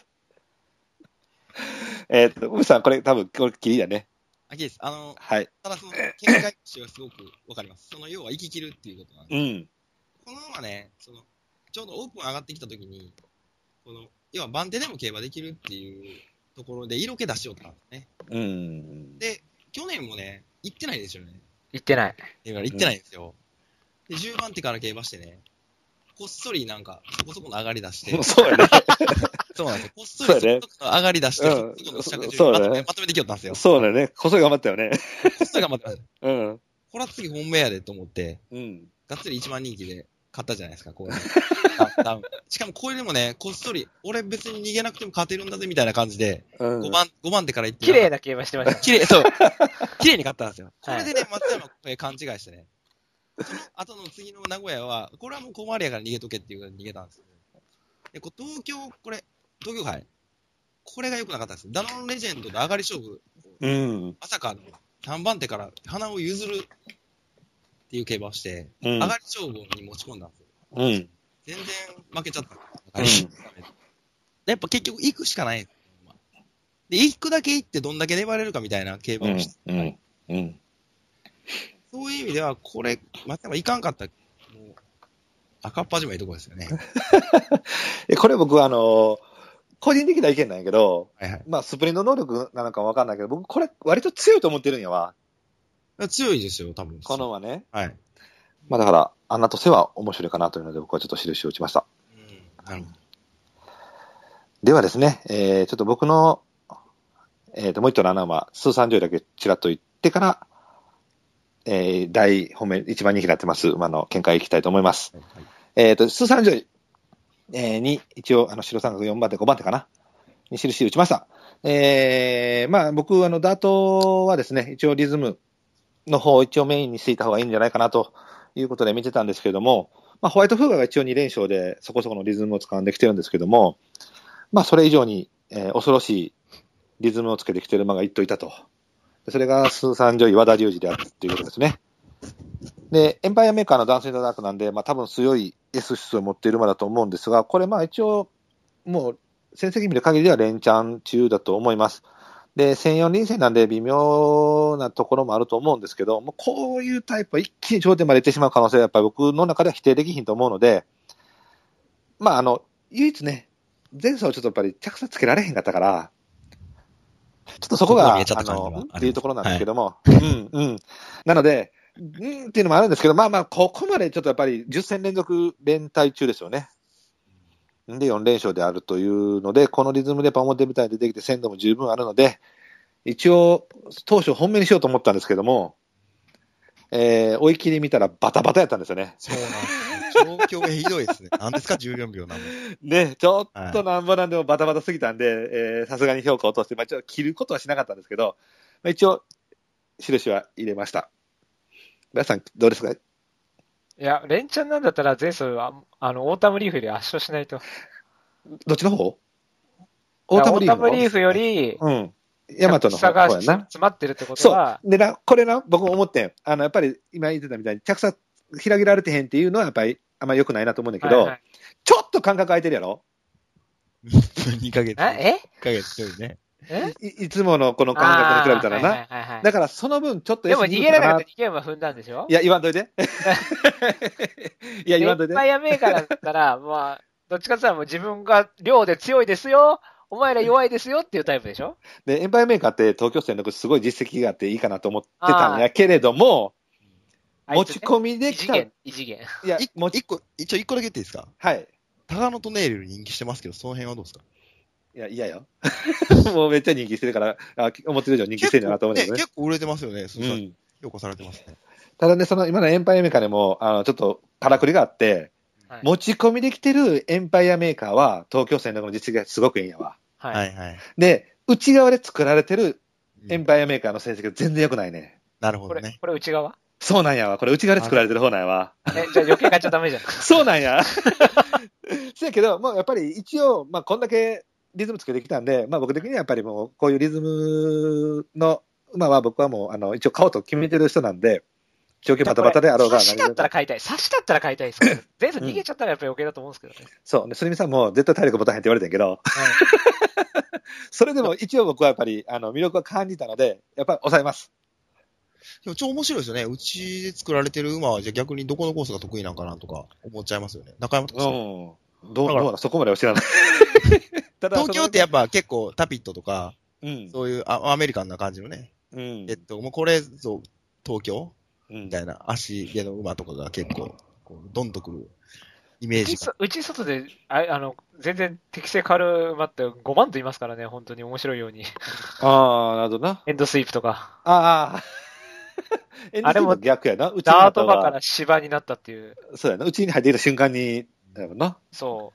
海さん、これ多分、これキリだね。 あ、きです。 はい。 ただその、見解としてはすごくわかります。要は生き切るっていうことなんで。この馬ね、ちょうどオープン上がってきたときに、要は番手でも競馬できるっていうところで色気出しようとなんですね。で、去年もね、行ってないですよね。 行ってない。 だから行ってないんですよ。で、10番手から競馬してね、こっそりなんか、そこそこの上がり出して。 そうやね。 そうなんですよ。こっそりそこそこの上がり出して、そこそこの着順まとめてきよったんですよ。 そうだね。こっそり頑張ったよね。 こっそり頑張ってました。これは次本命やでと思って、がっつり1番人気で買ったじゃないですか、こう。しかもこれでもね、こっそり、俺別に逃げなくても勝てるんだぜみたいな感じで、5番手から行って。 綺麗な競馬してました。 綺麗に勝ったんですよ。これでね、松山勘違いしてね。その後の次の名古屋は、これはもう小回りやから逃げとけっていうから逃げたんですよ。で、東京杯。これが良くなかったんです。ダノンレジェンドで上がり勝負。まさか3番手から鼻を譲るっていう競馬をして、上がり勝負に持ち込んだんですよ。全然負けちゃった。やっぱ結局行くしかない。で、行くだけ行ってどんだけ粘れるかみたいな競馬をして。そういう意味では、これ、松山いかんかったら、もう、赤っ端もいいとこですよね。 これ僕個人的な意見なんやけど、まあ、スプリント能力なのかわかんないけど、僕これ割と強いと思ってるんやわ。 強いですよ、多分。 この馬ね。 はい。 まあだから、あんなとせは面白いかなというので、僕はちょっと印を打ちました。 なるほど。 ではですね、ちょっと僕の、 もう一頭の穴馬、スーサンジョイだけちらっと言ってから、大本命、一番人気になってます馬の見解いきたいと思います。はい、スーサンジョイ、に、一応、白三角4番手、5番手かなに印打ちました。まあ、僕、ダートはですね、一応リズムの方を一応メインにしていた方がいいんじゃないかなということで見てたんですけれども、まあ、ホワイトフーガーが一応2連勝でそこそこのリズムを掴んできてるんですけども、まあ、それ以上に、恐ろしいリズムをつけてきてる馬が一頭いたと。それがスーサンジョイ和田龍二であるということですね。で、エンパイアメーカーのダンスインダーダークなんで、まあ多分強い S 質を持っている馬だと思うんですが、これまあ一応、もう成績見る限りでは連チャン中だと思います。で、1004輪戦なんで微妙なところもあると思うんですけど、もうこういうタイプは一気に頂点まで行ってしまう可能性はやっぱり僕の中では否定できひんと思うので、まあ唯一ね、前走ちょっとやっぱり着差つけられへんかったから、ちょっとそこが、っていうところなんですけども、はい、なので、っていうのもあるんですけど、まあまあ、ここまでちょっとやっぱり10戦連続連敗中ですよね。で、4連勝であるというので、このリズムで表舞台で出てきて鮮度も十分あるので、一応、当初本命にしようと思ったんですけども、追い切り見たらバタバタやったんですよね。 そうなんですね。状況がひどいですね。何ですか、14秒なんで。ね、ちょっとなんぼなんでもバタバタすぎたんで、さすがに評価を落として、まあ、ちょっと切ることはしなかったんですけど、まあ、一応、印は入れました。皆さん、どうですか？いや、連チャンなんだったら、前走は、オータムリーフより圧勝しないと。 どっちの方？ オータムリーフより、 うん。ヤマトの方が詰まってるってことは。 そう。でな、これな、僕も思って、やっぱり今言ってたみたいに、着差開げられてへんっていうのは、やっぱりあんまり良くないなと思うんだけど、はいはい、ちょっと間隔空いてるやろ ？2ヶ月。 1 ヶ月ちょいね。 いつものこの感覚に比べたらな。はいはいはいはい、だからその分ちょっとでも逃げられなかった2ゲームは踏んだんでしょ？ いや、言わんといて。いや、言わんといて。 エンパイアメーカーだったら、まあ、どっちかって言ったらもう自分が量で強いですよ。お前ら弱いですよっていうタイプでしょ？ で、エンパイアメーカーって東京戦のすごい実績があっていいかなと思ってたんやけれども、持ち込みできた。 異次元。 いや、一個だけ言っていいですか？ はい。 タガノとネイル人気してますけど、その辺はどうですか？ いや、嫌よ。もうめっちゃ人気してるから、思ってる以上人気してるんだなと思うんだけどね。 結構売れてますよね。評価されてますね。 ただね、今のエンパイアメーカーでも、ちょっとからくりがあって、はい、持ち込みできてるエンパイアメーカーは、東京戦の実績がすごくいいんやわ。 はいはい。 で、内側で作られてるエンパイアメーカーの成績が全然良くないね。 なるほどね。 これ内側？ そうなんやわ。これ内側で作られてる方なんやわ。 じゃあ余計買っちゃダメじゃん。 そうなんや。そうやけど、もうやっぱり一応、まあこんだけリズムつけてきたんで、まあ僕的にはやっぱりもうこういうリズムの馬は僕はもう一応買おうと決めてる人なんで、長期バタバタであろうが。 差しだったら買いたい。差しだったら買いたいですけど、前走逃げちゃったらやっぱり余計だと思うんですけどね。 そう。すりみさんも絶対体力持たへんって言われてんけど、それでも一応僕はやっぱり魅力は感じたので、やっぱり抑えます。 でも超面白いですよね。うちで作られてる馬は、じゃあ逆にどこのコースが得意なんかなとか思っちゃいますよね。中山とかどうそこまでは知らない。 東京ってやっぱ結構タピットとか、そういうアメリカンな感じのね。もうこれぞ東京みたいな足毛の馬とかが結構、ドンとくるイメージが。 うち外で、全然適性変わる馬って5万と言いますからね、本当に面白いように。 ああ、なるほどな。 エンドスイープとか。 ああ。 あれも逆やな。 ダート馬から芝になったっていう。 そうやな。うちに入ってきた瞬間に、だよな。 そう。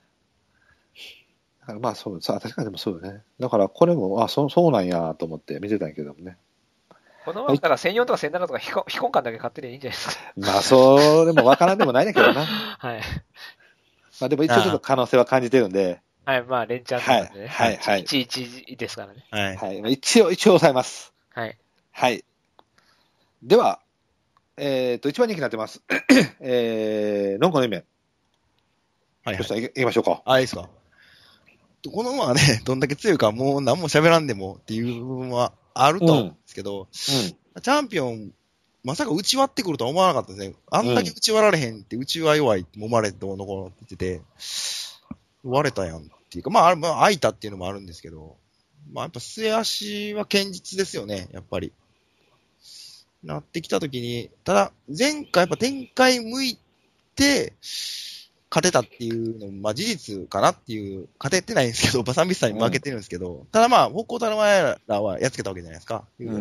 まあそう、確かにでもそうよね。だからこれも、そうなんやと思って見てたんやけどもね。 この馬だから1004とか1007とか非根幹だけ買ってりゃいいんじゃないですか。 まあそれもわからんでもないんだけどな。 はい。 まあでも一応ちょっと可能性は感じてるんで。 はい、まあ連チャンなんでね。 はい。 11ですからね。 はい。一応抑えます。 はい。 はい。では、一番人気になってます。ノンコの夢。 はい。 行きましょうか。 いいですか。この馬はね、どんだけ強いかもう何も喋らんでもっていう部分はあると思うんですけど、チャンピオン、まさか打ち割ってくるとは思わなかったですね。あんだけ打ち割られへんって、打ちは弱い、揉まれどうのこうのって言ってて、割れたやんっていうか、まあ、開いたっていうのもあるんですけど、まあやっぱ末足は堅実ですよね、やっぱり。なってきたときに、ただ、前回やっぱ展開向いて、 勝てたっていうのも、まあ事実かなっていう、勝ててないんですけど、バサンビスタに負けてるんですけど、ただまあ、北高タルマエらはやっつけたわけじゃないですか。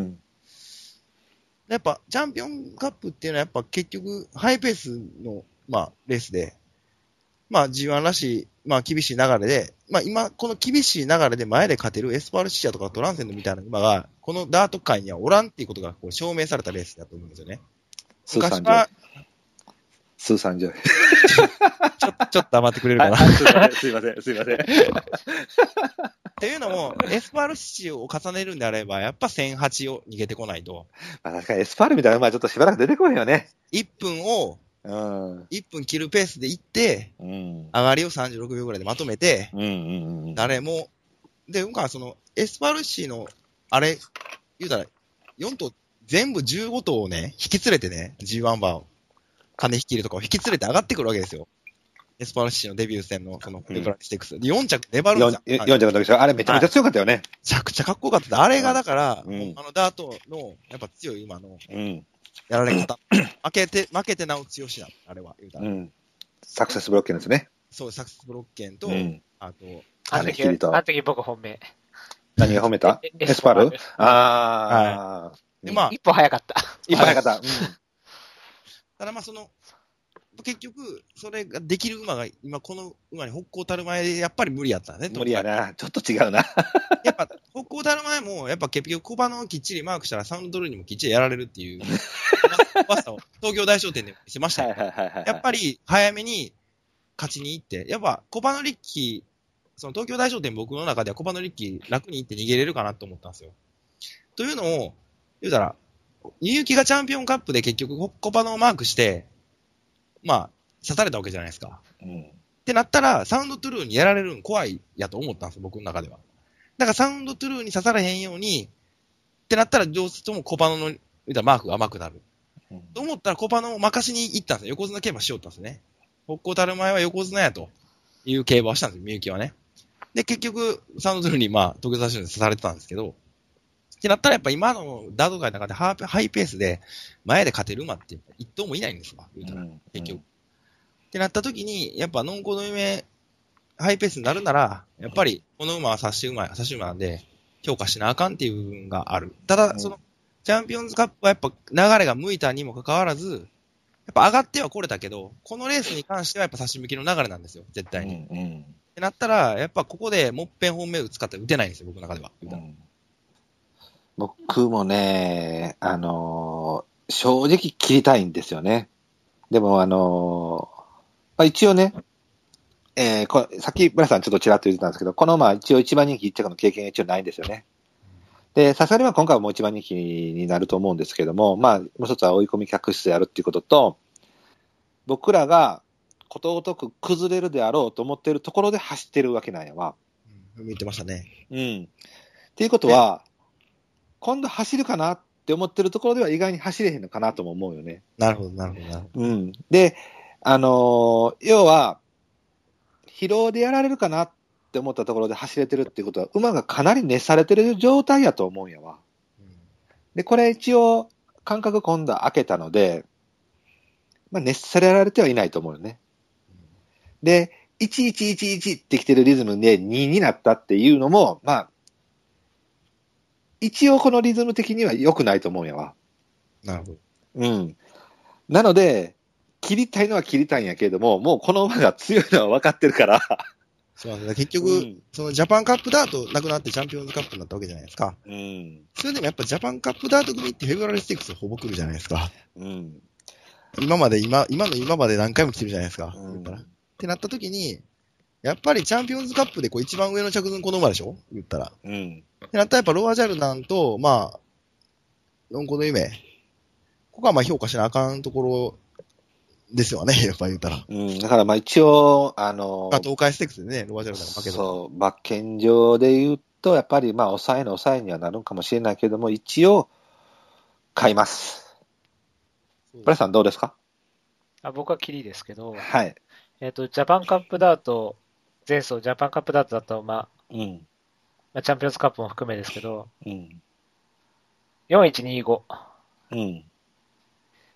やっぱ、チャンピオンカップっていうのはやっぱ結局、ハイペースの、まあ、レースで、まあ G1 らしい、まあ厳しい流れで、まあ今、この厳しい流れで前で勝てるエスパルシアとかトランセンドみたいな馬が、このダート界にはおらんっていうことがこう証明されたレースだと思うんですよね。 昔は、スーさんじゃちょっと黙ってくれるかな。 すいません。 っていうのも、エスパールシを重ねるんであれば、やっぱ1008を逃げてこないと。 まあ確かにエスパールみたいな馬はちょっとしばらく出てこへんよね。 1分を、1分切るペースで行って、上がりを36秒ぐらいでまとめて、誰も、で、その、エスパールシの、あれ、言うたら、4頭、全部15頭をね、引き連れてね、G1 馬を。金引き入れとかを引き連れて上がってくるわけですよ。エスパルシのデビュー戦の、その、フェブラリステークス。で、4着粘るんですよ。 4着の時あれめちゃめちゃ強かったよね。めちゃくちゃかっこよかった。あれがだから、ダートの、やっぱ強い馬の、やられ方。負けてなお強しな、あれは、言うたら。 サクセスブロッケンですね。 そう、サクセスブロッケンと、あと、 金引きと。あの時僕本命。 何が褒めたエスパルはい。で、まあ。 一歩早かった。 ただまあその、結局、それができる馬が、今この馬に北高たる前でやっぱり無理やったね。 無理やな。ちょっと違うな。 やっぱ、北高たる前も、やっぱ結局小馬のきっちりマークしたらサウンドドルにもきっちりやられるっていう、バスタを東京大商店で見せました。やっぱり早めに勝ちに行って、やっぱ小馬の力騎、その東京大商店僕の中では小馬の力騎楽に行って逃げれるかなと思ったんですよ。というのを、言うたら、みゆきがチャンピオンカップで結局コパノをマークして、まあ、刺されたわけじゃないですか。ってなったら、サウンドトゥルーにやられるの怖いやと思ったんですよ、僕の中では。だからサウンドトゥルーに刺されへんように、ってなったら、どうしてもコパノの、言うたらマークが甘くなる。と思ったらコパノを任しに行ったんですよ。横綱競馬しようったんですね。北高たる前は横綱やという競馬をしたんですよ、みゆきはね。で、結局、サウンドトゥルーにまあ、東京大賞で刺されてたんですけど、ってなったらやっぱ今のダート界の中でハイペースで前で勝てる馬って一頭もいないんですわ、言うたら、結局。ってなった時に、やっぱノンコの夢、ハイペースになるなら、やっぱりこの馬は差し馬なんで、評価しなあかんっていう部分がある。ただ、その、チャンピオンズカップはやっぱ流れが向いたにもかかわらず、やっぱ上がってはこれたけど、このレースに関してはやっぱ差し向きの流れなんですよ、絶対に。ってなったら、やっぱここでもっぺん本命打つかって打てないんですよ、僕の中では。 僕もね、正直切りたいんですよね。でもまあ、一応ね、さっき村さんちょっとちらっと言ってたんですけど、この馬一応一番人気一着の経験が一応ないんですよね。で、さすがには今回はもう一番人気になると思うんですけども、まあ、もう一つは追い込み客室であるっていうことと、僕らがことごとく崩れるであろうと思っているところで走ってるわけなんやわ。 見てましたね。 っていうことは、今度走るかなって思ってるところでは意外に走れへんのかなとも思うよね。 なるほど。 で、要は、疲労でやられるかなって思ったところで走れてるっていうことは、馬がかなり熱されてる状態やと思うんやわ。で、これ一応、間隔今度は開けたので、まあ、熱されられてはいないと思うよね。で、1111ってきてるリズムで2になったっていうのも、まあ、一応このリズム的には良くないと思うんやわ。 なるほど。なので、切りたいのは切りたいんやけれども、もうこの馬が強いのは分かってるから。 そうなんですね。結局、そのジャパンカップダートなくなってチャンピオンズカップになったわけじゃないですか。それでもやっぱジャパンカップダート組ってフェブラリステークスほぼ来るじゃないですか。今まで何回も来てるじゃないですか。ってなった時に、やっぱりチャンピオンズカップでこう一番上の着順この馬でしょ言ったら。ってなったらやっぱロアジャルダンと、まあ、ノンコの夢。ここはまあ評価しなあかんところですよね、やっぱり言ったら。 だからまあ一応、 東海ステークスでね、ロアジャルダンが負けた。 そう、馬券上で言うと、やっぱりまあ抑えにはなるかもしれないけども、一応、買います。ブラさんどうですか？ 僕はキリですけど、 はい。 ジャパンカップダート、前走ジャパンカップダートだと、まあ、チャンピオンズカップも含めですけど、4125。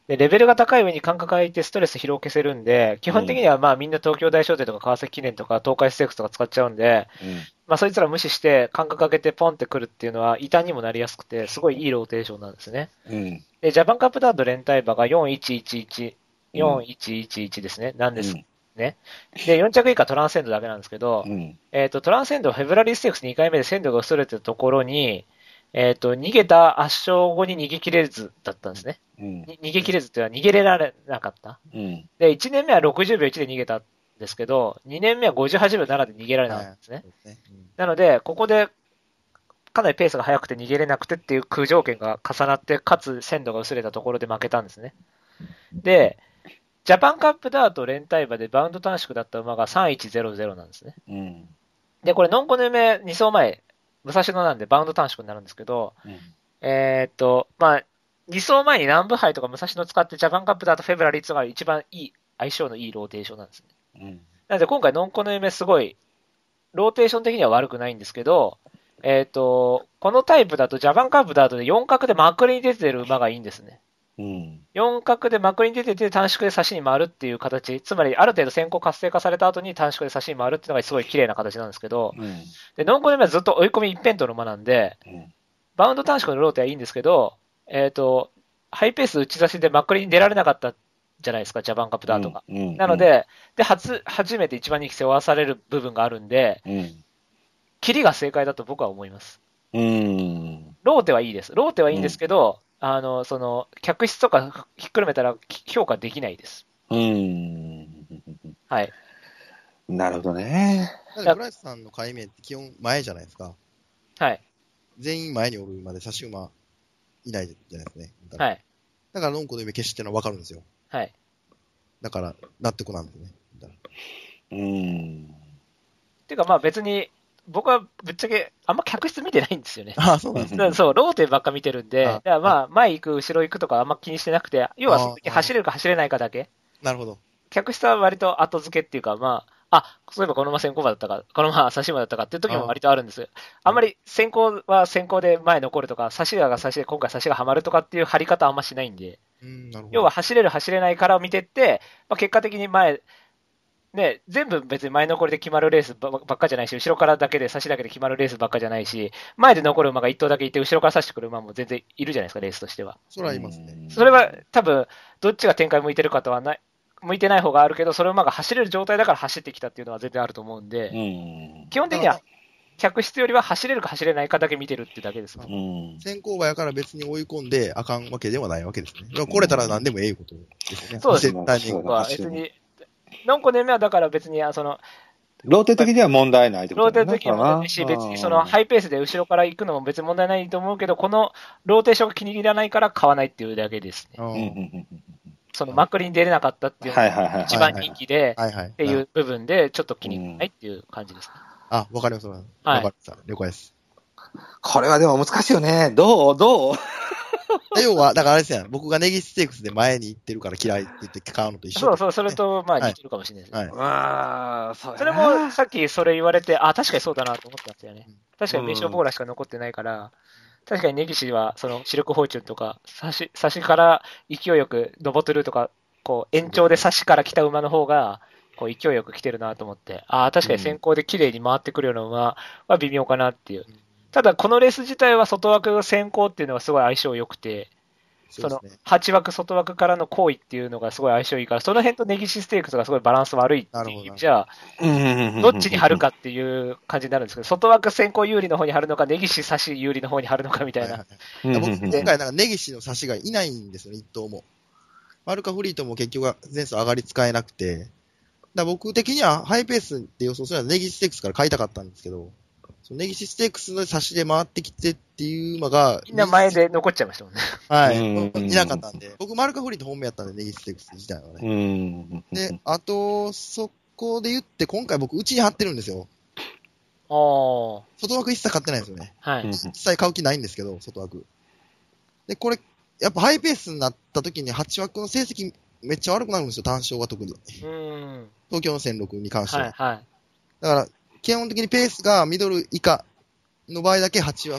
で、レベルが高い上に間隔空いてストレス疲労消せるんで、基本的にはまあみんな東京大商店とか川崎記念とか東海ステークスとか使っちゃうんで、まあそいつら無視して間隔空けてポンってくるっていうのは異端にもなりやすくて、すごいいいローテーションなんですね。で、ジャパンカップダート連帯馬が4111、4111ですね。なんですね。で、4着以下トランセンドだけなんですけど、トランセンドフェブラリーステークス2回目で鮮度が薄れてるところに、逃げた圧勝後に逃げ切れずだったんですね。逃げ切れずっていうのは逃げられなかった。で、1年目は60秒1で逃げたんですけど、2年目は58秒7で逃げられなかったんですね。なので、ここでかなりペースが速くて逃げれなくてっていう空条件が重なって、かつ鮮度が薄れたところで負けたんですね。で、ジャパンカップダート連帯馬でバウンド短縮だった馬が3100なんですね。で、これ、ノンコネメ2走前、武蔵野なんでバウンド短縮になるんですけど、まあ、2走前に南部杯とか武蔵野使ってジャパンカップダートフェブラリー2が一番いい、相性のいいローテーションなんですね。なので今回ノンコネメすごい、ローテーション的には悪くないんですけど、このタイプだとジャパンカップダートで4角でまくりに出てる馬がいいんですね。4角でまくりに出てて短縮で差しに回るっていう形、つまりある程度先行活性化された後に短縮で差しに回るっていうのがすごい綺麗な形なんですけど、でノンコネメはずっと追い込み一辺倒の馬なんで、バウンド短縮のローテはいいんですけど、ハイペース打ち出しでまくりに出られなかったじゃないですか、ジャパンカップダートが。なので、初めて一番人気背負わされる部分があるんで、切りが正解だと僕は思います。ローテはいいです。ローテはいいんですけど、客室とかひっくるめたら評価できないです。はい。 なるほどね。 ブライスさんの解明って基本前じゃないですか。 はい。 全員前におる馬で差し馬いないじゃないですね。 はい。 だからノンコの夢消しっていうのは分かるんですよ。 はい。 だから納得なんですね。 てかまあ別に、僕はぶっちゃけあんま客室見てないんですよね。 ああ、そうなんですね。 そう、ローテばっか見てるんで、だからまあ前行く、後ろ行くとかあんま気にしてなくて、要はその時走れるか走れないかだけ。 なるほど。 客室は割と後付けっていうか、まあ、そういえばこの馬先行馬だったか、この馬差し馬だったかっていう時も割とあるんです。あんまり先行は先行で前残るとか、差し馬が差しで今回差しがはまるとかっていう張り方あんましないんで、要は走れる走れないからを見てって、まあ、結果的に前、ね、全部別に前残りで決まるレースばっかじゃないし、後ろからだけで差しだけで決まるレースばっかじゃないし、前で残る馬が1頭だけいて、後ろから差してくる馬も全然いるじゃないですか、レースとしては。 それはいますね。 それは多分、どっちが展開向いてるかとはない、向いてない方があるけど、それ馬が走れる状態だから走ってきたっていうのは全然あると思うんで、基本的には客室よりは走れるか走れないかだけ見てるってだけです。 先行馬やから別に追い込んであかんわけではないわけですね。来れたら何でもええことですね。 そうですね。別に、ノンコネメはだから別に、ローテ的には問題ないってことローテ的には問題ないし、別にハイペースで後ろから行くのも別に問題ないと思うけど、このローテーションが気に入らないから買わないっていうだけですね。まくりに出れなかったっていうのが一番人気で、っていう部分でちょっと気に入らないっていう感じですね。 あ、わかります。わかりました。了解です。 これはでも難しいよね。どう要は、だからあれですやん。僕がネギステークスで前に行ってるから嫌いって言って買うのと一緒、 そう、それとまあ似てるかもしれないですね。 そうそれもさっきそれ言われて、あ、確かにそうだなと思ったんですよね。確かに名称ボーラーしか残ってないから、確かにネギシはシルクフォーチュンとか、差しから勢いよく登ってるとか、延長で差しから来た馬の方が、勢いよく来てるなと思って、確かに先行で綺麗に回ってくるような馬は微妙かなっていう。ただ、このレース自体は外枠先行っていうのはすごい相性良くて、8枠外枠からの行為っていうのがすごい相性いいから、その辺とネギシステークスがすごいバランス悪いっていう意味じゃ、どっちに張るかっていう感じになるんですけど、外枠先行有利の方に張るのか、ネギシ差し有利の方に張るのかみたいな。 僕、今回ネギシの差しがいないんですよね、一頭も。マルカフリートも結局は前走上がり使えなくて、僕的にはハイペースって予想するのはネギシステークスから買いたかったんですけど、ネギシステークスの差しで回ってきてっていう馬が、 みんな前で残っちゃいましたもんね。 はい。いなかったんで、僕マルカフリート本命やったんで、ネギシステークス自体はね。で、あと、そこで言って、今回僕、うちに張ってるんですよ。外枠一切買ってないんですよね。 はい。 一切買う気ないんですけど、外枠。で、これ、やっぱハイペースになった時に8枠の成績めっちゃ悪くなるんですよ、単勝は特に。東京の1006に関しては。だから、基本的にペースがミドル以下の場合だけ8枠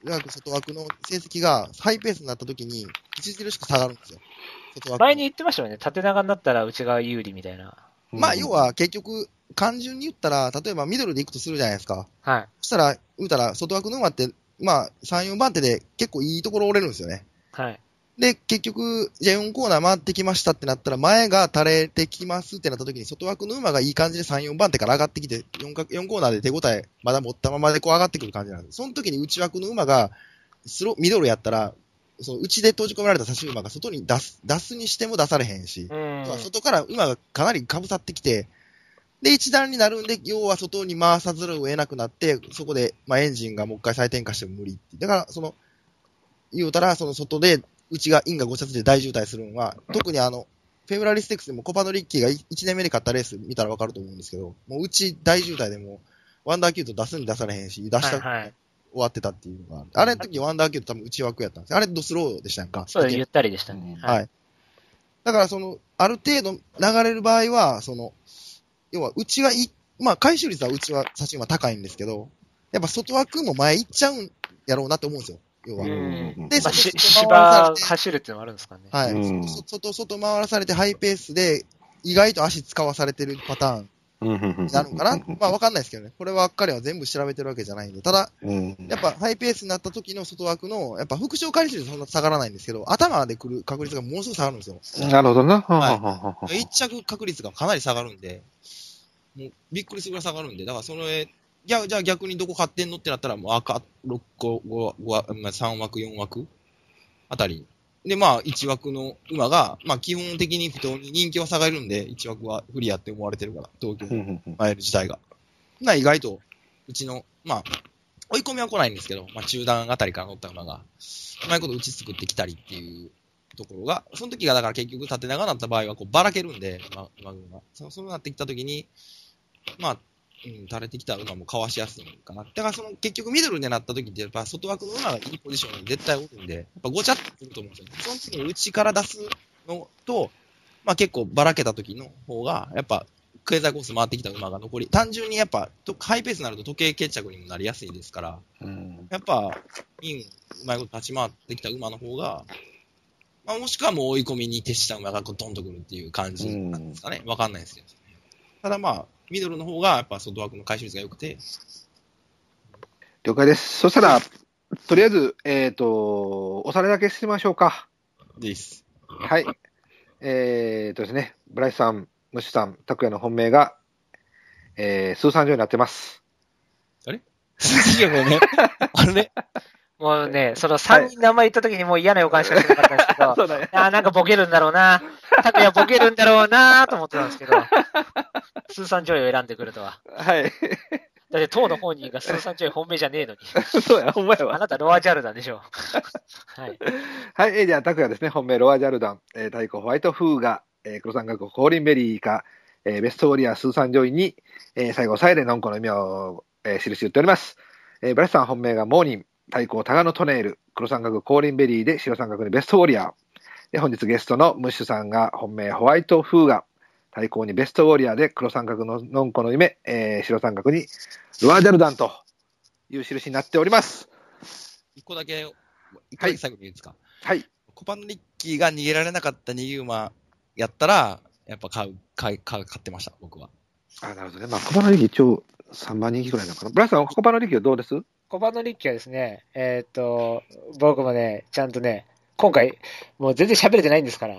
外枠の成績がハイペースになった時に、著しく下がるんですよ。 前に言ってましたよね。縦長になったら内側有利みたいな。 まあ、要は結局、単純に言ったら、例えばミドルで行くとするじゃないですか。 はい。 そしたら、言うたら、外枠の馬って、まあ、3、4番手で結構いいところ折れるんですよね。 はい。 で、結局、じゃあ4コーナー回ってきましたってなったら、前が垂れてきますってなった時に、外枠の馬がいい感じで3、4番手から上がってきて、4コーナーで手応え、まだ持ったままでこう上がってくる感じなんです。その時に内枠の馬が、ミドルやったら、その内で閉じ込められた差し馬が外に出すにしても出されへんし、外から馬がかなりかぶさってきて、で、一段になるんで、要は外に回さざるを得なくなって、そこで、まあ、エンジンがもう一回再点火しても無理って。だから、言うたら、外で、インが5着で大渋滞するのは、特にフェブラリステックスでもコパノリッキーが1年目で勝ったレース見たらわかると思うんですけど、もう大渋滞でも、ワンダーキュート出すに出されへんし、出したら終わってたっていうのが、あれの時ワンダーキュート多分内枠やったんですよ。あれドスローでしたんか。 そうです、ゆったりでしたね。 はい。だからある程度流れる場合は、要は内がまあ回収率は内は差し馬高いんですけど、やっぱ外枠も前行っちゃうんやろうなって思うんですよ。要は。 で、芝走るっていうのもあるんですかね。 はい。外回らされてハイペースで、意外と足使わされてるパターンになるのかな。まあわかんないですけどね。これは彼は全部調べてるわけじゃないんで。ただ、やっぱハイペースになった時の外枠の、やっぱ副賞回収率そんな下がらないんですけど、頭で来る確率がものすごく下がるんですよ。 なるほどな。 はい。一着確率がかなり下がるんで、もうびっくりするぐらい下がるんで、だからじゃあ逆にどこ買ってんのってなったら、もう赤、6個、3枠、4枠あたり。で、まあ、1枠の馬が、まあ、基本的に不当に人気は下がるんで、1枠は不利やって思われてるから、東京のマイル自体が。意外と、うちの、まあ、追い込みは来ないんですけど、まあ、中段あたりから乗った馬が、うまいこと打ち作ってきたりっていうところが、その時がだから結局縦長になった場合は、こう、ばらけるんで、馬が。そうなってきた時に、まあ、垂れてきた馬もかわしやすいのかな。だから結局ミドルになった時って、やっぱ外枠の馬がいいポジションに絶対おるんで、やっぱごちゃっとすると思うんですよ。その時に内から出すのと、まあ結構ばらけた時の方が、やっぱ経済コース回ってきた馬が残り、単純にやっぱハイペースになると時計決着にもなりやすいですから、やっぱ、うまいこと立ち回ってきた馬の方が、まあもしくはもう追い込みに徹した馬がこうドンとくるっていう感じなんですかね。わかんないですけど。ただまあ、ミドルの方がやっぱ外枠の回収率が良くて。 了解です。そしたら、とりあえず、おさらいだけしましょうか。 です。 はい。ですね、ブライスさん、ムッシュさん、拓也の本命が、数三条になってます。 あれ数三条ね。あれね。 もうね、その3人名前言った時にもう嫌な予感しかしなかったんですけど、そうだね、なんかボケるんだろうな、拓也ボケるんだろうなと思ってたんですけど、スーサン・ジョイを選んでくるとは。 はい。 だって当の本人がスーサン・ジョイ本命じゃねえのに。 そうや、ほんまやわ。 あなたロア・ジャルダンでしょ。 はい。はい、じゃあ拓也ですね、本命ロア・ジャルダン、太鼓ホワイトフーガ、黒三角コーリンベリーか、ベストウォリアースーサン・ジョイに、最後サイレンノンコの意味を、印打っております。ブラスさん本命がモーニン、太鼓タガノトネール、黒三角コーリンベリーで白三角にベストウォリアー。で、本日ゲストのムッシュさんが本命ホワイトフーガ、太鼓にベストウォリアーで黒三角のノンコの夢、白三角にロア・ジャルダンという印になっております。 一個だけ最後に言うんですか。 はい。 コパノリッキーが逃げられなかった逃げ馬やったら、やっぱ買ってました、僕は。 なるほどね。まあ、コパノリッキー一応3番人気ぐらいなのかな。ブラスさん、コパノリッキーはどうです？ コパノリッキーはですね、僕もね、ちゃんとね、今回、もう全然喋れてないんですから。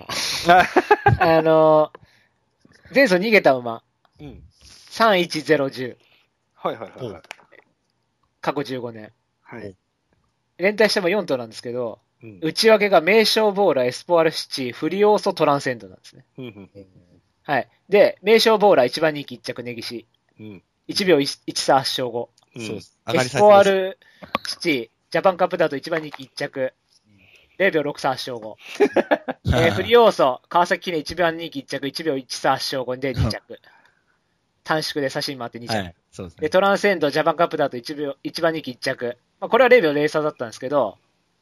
前走逃げた馬。31010。 はいはいはい。 過去15年。 はい。 連帯しても4頭なんですけど、内訳が名称ボーラー、エスポアルシチ、フリオーソ、トランセンドなんですね。はい。で、名称ボーラー1番人気1着根岸。1秒1差圧勝後。エスポアルシチ、ジャパンカップだと1番人気1着。0秒6差圧勝後。フリオーソ、川崎記念1番人気1着、1秒1差圧勝後で2着。短縮で差し回って2着。はいそうですね、で、トランセンド、ジャパンカップだと1番人気1着。まあ、これは0秒0差だったんですけど、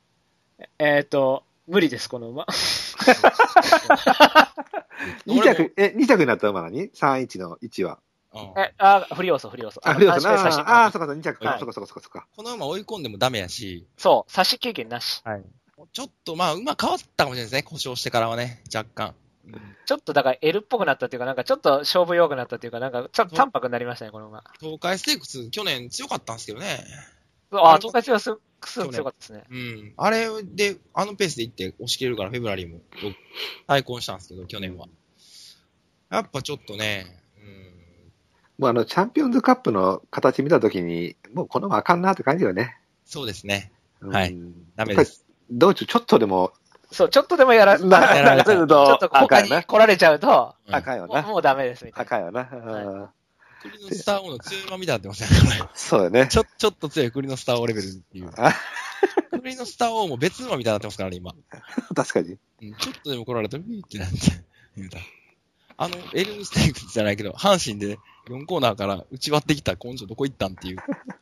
無理です、この馬。 2着になった馬がに ?31 の1は。 フリオソ。 フリオソな。そうか、2着か。そうか。 この馬追い込んでもダメやし。 そう、差し経験なし。 はい。ちょっと馬変わったかもしれないですね。故障してからはね、若干。 ちょっとだから L っぽくなったっていうか、なんかちょっと勝負弱くなったっていうか、なんかちょっと淡白になりましたね、この馬。 東海ステークス、去年強かったんですけどね。 東海ステークス強かったですね。 あれで、ペースで行って押し切れるから、フェブラリーも対抗したんですけど、去年は。やっぱちょっとね、 もうチャンピオンズカップの形見たときに、もうこの馬あかんなって感じよね。 そうですね。はい。ダメです。 道中ちょっとでも、 そう、ちょっとでもやられると、ちょっと他に来られちゃうと、 あかんよな。 もうダメですみたいな。 あかんよな。 栗のスター王の強い馬みたいになってましたね。 そうよね。 ちょっと強い栗のスター王レベルっていう。栗のスター王も別馬みたいになってますからね、今。 確かに。 ちょっとでも来られたら、ビーってなって、言うた。エルステークスじゃないけど、阪神で4コーナーから内割ってきた根性どこ行ったんっていう。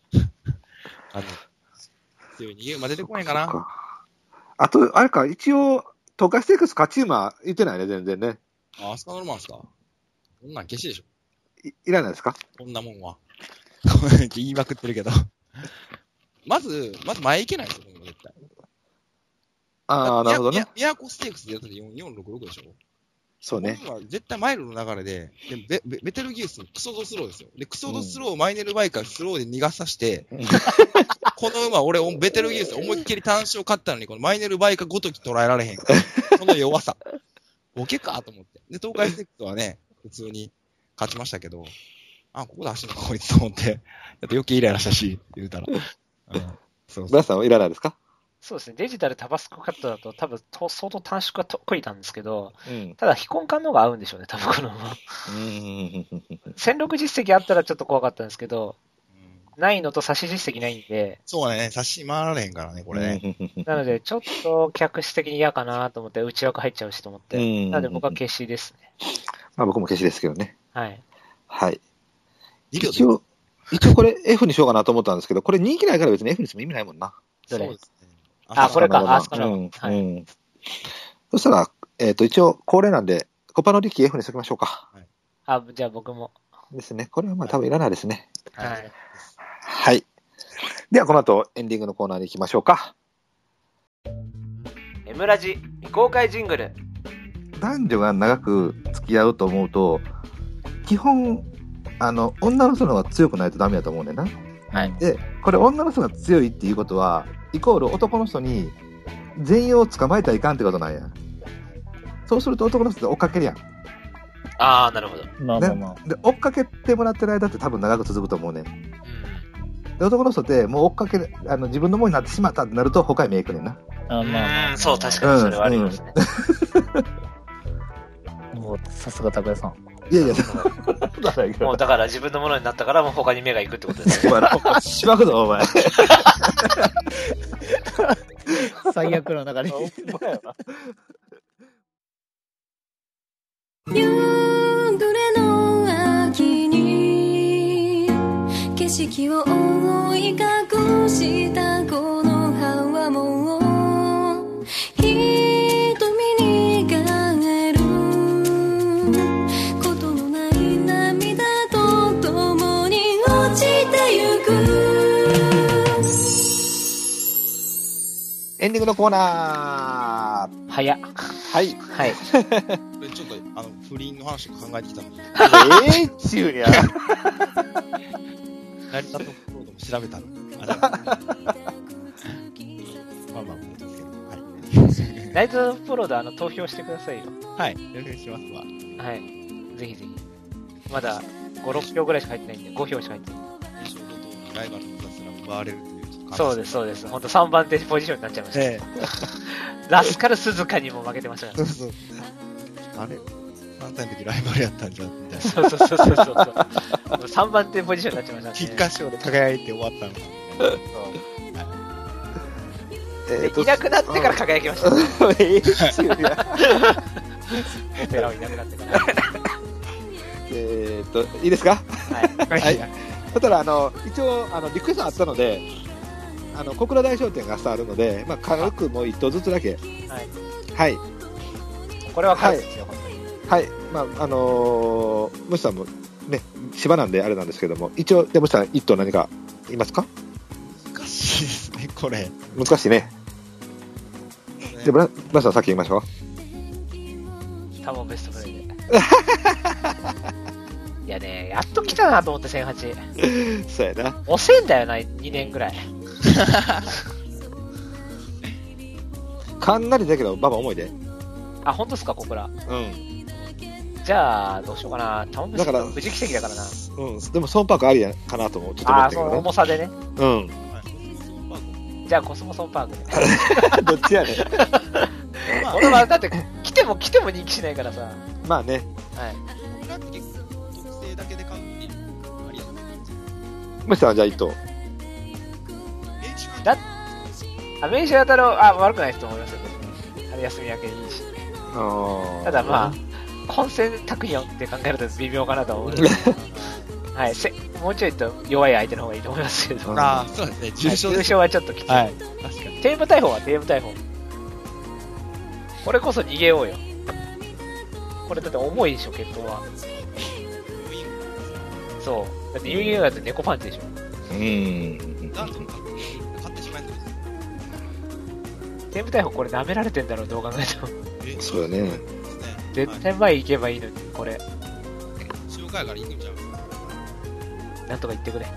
強い逃げ馬出てこないかな。 あと、あれか、一応、東海ステークス勝ち馬言ってないね、全然ね。 あそこの馬ですか？こんなん消しでしょ。 いらないですか？ こんなもんは。言いまくってるけど。まず前行けないですよ、絶対。 なるほどね。 宮古ステークスでやったら4466でしょ？ そうね。 僕は絶対マイルの流れで、ベテルギウスのクソドスローですよ。で、クソドスローをマイネルバイカースローで逃がさして、この馬、俺、ベテルギウス思いっきり単勝勝ったのに、このマイネルバイカーごとき捉えられへんから、この弱さ。ボケかと思って。で、東海ステークスはね、普通に勝ちましたけど、ここで走るのかこいつと思って、やっぱ余計イライラしたし、言うたら。 ブラさんはいらないですか？ そうですね。デジタルタバスコカットだと多分相当短縮が得意なんですけど、ただ非根幹の方が合うんでしょうね、多分この馬。1006実績あったらちょっと怖かったんですけど、ないのと差し実績ないんで。 そうね、差し回られへんからね、これね。 なので、ちょっと客室的に嫌かなと思って、内枠入っちゃうしと思って。なので僕は消しですね。 僕も消しですけどね。 はい。 はい。一応これ F にしようかなと思ったんですけど、これ人気ないから別に F にしても意味ないもんな。 どれ？これか、その。はい。 そしたら、一応恒例なんで、コパの力 F にしときましょうか。 じゃあ僕も。 ですね。これは多分いらないですね。 はい。 はい。ではこの後エンディングのコーナーに行きましょうか。 Mラジ未公開ジングル。 男女が長く付き合うと思うと、基本女の人の方が強くないとダメだと思うねんな。 はい。 で、これ女の人が強いっていうことは、イコール男の人に全容を捕まえたらいかんってことなんや。そうすると男の人って追っかけるやん。 なるほど。 で、追っかけてもらってる間って多分長く続くと思うねん。で、男の人ってもう追っかけ、自分のものになってしまったってなると他に目いくねんな。 そう、確かにそれはありますね。 もう、さすが拓也さん。 いやいや、 もうだから自分のものになったからもう他に目が行くってことですね。 しばくぞ、お前。 最悪の中で。 夕暮れの秋に景色を覆い隠したこの葉はもう瞳に変えることのない涙と共に落ちてゆく。 エンディングのコーナー。 早っ。 はい。 はい。 ちょっと、不倫の話とか考えてきたのに。 ちゅうや。 成田とプロードも調べたの。 ナイトプロで投票してくださいよ。 はい。お願いしますわ。 はい。ぜひぜひ。まだ5、6票ぐらいしか入ってないんで、5票しか入ってない。 ライバルの座すら奪われるという。 そうです、そうです。本当3番手ポジションになっちゃいました。ラスカル鈴鹿にも負けてましたから。 そう。あれ3歳の時ライバルやったんじゃんみたいな。 そう。3番手ポジションになっちゃいましたね。 菊花賞で輝いて終わったのか。 いなくなってから輝きました。オペラをいなくなってから。 いいですか？ はい。 そしたら、一応、リクエストあったので、小倉大商店があるので、軽くもう1頭ずつだけ。はい。 これは軽いですよ、本当に。 はい。ムシさんもね、 芝なんであれなんですけども、一応、山下さん、1頭何かいますか？ 難しいですね、これ。 難しいね。で、ブラさんさっき言いましょう。 多分ベストプレイで。いやね、やっと来たなと思って1008。 そうやな。 遅いんだよな、2年ぐらい。 かんなりだけど、ババ重いで。 あ、本当ですか、小倉。 うん。 じゃあ、どうしようかな。タウンベストだから富士奇跡だからな。 うん。でも、ソンパークありやかなと思う。ちょっと思ったけど、ね。 その重さでね。 うん。 じゃあ、コスモソンパークで。 どっちやねん。 俺は、だって、来ても人気しないからさ。 まあね。 はい。 僕らって結構、特性だけで買うっていうありやと思うんですよ。 ムシさんはじゃあ1頭。 名刺当たる、悪くないと思いますよ、別に。あれ休み明けにいいし。ただまあ、混戦卓四って考えると微妙かなと思うので、はい、もうちょいと弱い相手の方がいいと思いますけど。 そうですね、 重傷はちょっときつい。はい、確かに。テーム大砲はテーム大砲。これこそ逃げようよ。これだって重いでしょ、決闘は。そう。だってユーユーだって猫パンチでしょ。テーム大砲これ舐められてんだろう、どう考えても。 そうだね。 絶対前行けばいいのに、これ。 塩貝から行くんちゃう？ なんとか言ってくれ。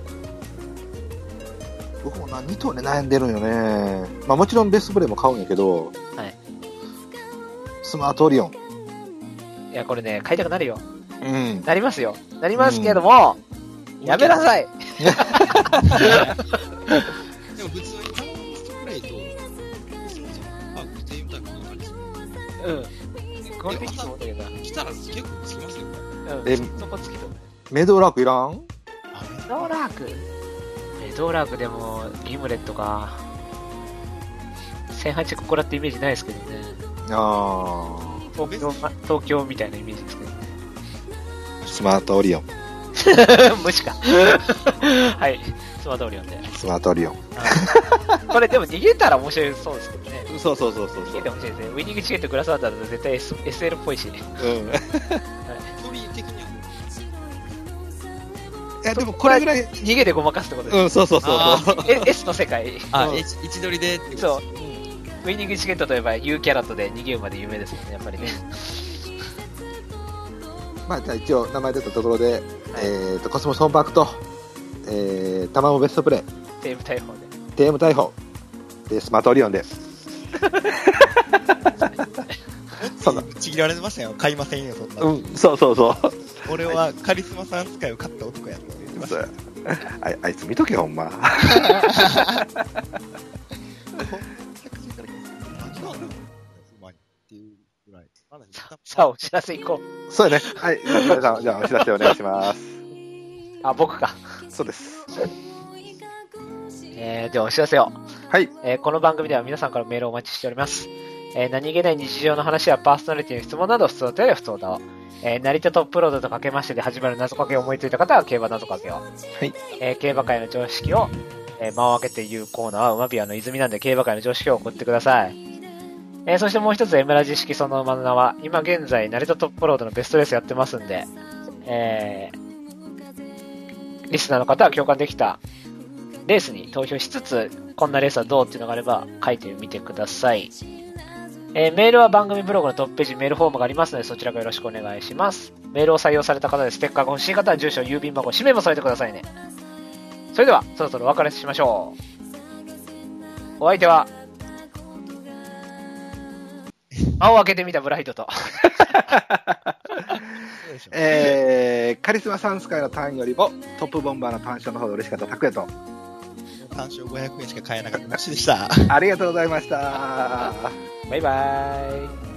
僕も2頭で悩んでるんよね。まあもちろんベストプレイも買うんやけど、 はい。 スマートオリオン。 いや、これね、買いたくなるよ。 うん。 なりますよ。なりますけども、やめなさい。 でも普通にタウンベストプレイと、 うん。これでいいと思うんだけどな。 来たら結構つきますよ、 うん。そこつきと。 メドラークいらん？ メドラーク？メドラークでも、ギムレットか。1008ここらってイメージないですけどね。東京みたいなイメージですけどね。 スマートオリオン。 無視か。はい。スマートオリオンで。 スマートオリオン。 これでも逃げたら面白いそうですけどね。 そう。逃げて面白いですね。ウィニングチケットグラスワーターだと絶対 SL っぽいし。うん。はい。 的には。 いや、でもこれぐらい。 逃げてごまかすってことです。 うん、そう。 S の世界。 位置取りでってこと。 そう。ウィニングチケットといえば U キャラットで逃げ馬で有名ですもんね、やっぱりね。 まあ、じゃあ一応名前出たところで、コスモソンパークと、タマモベストプレイ。 テーム大砲で。 テーム大砲。で、スマートオリオンで。 そんな。ちぎられましたよ。買いませんよ、そんな。 うん、そう。 俺はカリスマさん使いを買った男やと言ってました。 あいつ見とけよ、ほんま。 さあ、お知らせいこう。 そうやね。はい。皆さん、じゃあお知らせお願いします。 僕か。 そうです。 ではお知らせを。 はい。 この番組では皆さんからメールをお待ちしております。何気ない日常の話やパーソナリティの質問など、普通とや普通だを。成田トップロードとかけましてで始まる謎かけを思いついた方は競馬謎かけを。はい。競馬界の常識を、間を開けて言うコーナーは馬ビアの泉なんで競馬界の常識を送ってください。そしてもう一つ、エムラジ式その馬の名は、今現在、成田トップロードのベストレースやってますんで、リスナーの方は共感できたレースに投票しつつ、こんなレースはどうっていうのがあれば書いてみてください。メールは番組ブログのトップページメールフォームがありますので、そちらからよろしくお願いします。メールを採用された方でステッカーが欲しい方は住所、郵便番号、氏名も添えてくださいね。それでは、そろそろお別れしましょう。お相手は、間を開けてみたブライトと。 カリスマサンスカイのターンよりもトップボンバーの単勝の方が嬉しかったタクヤと。 単勝500円しか買えなかった虫でした。 ありがとうございました。 バイバーイ。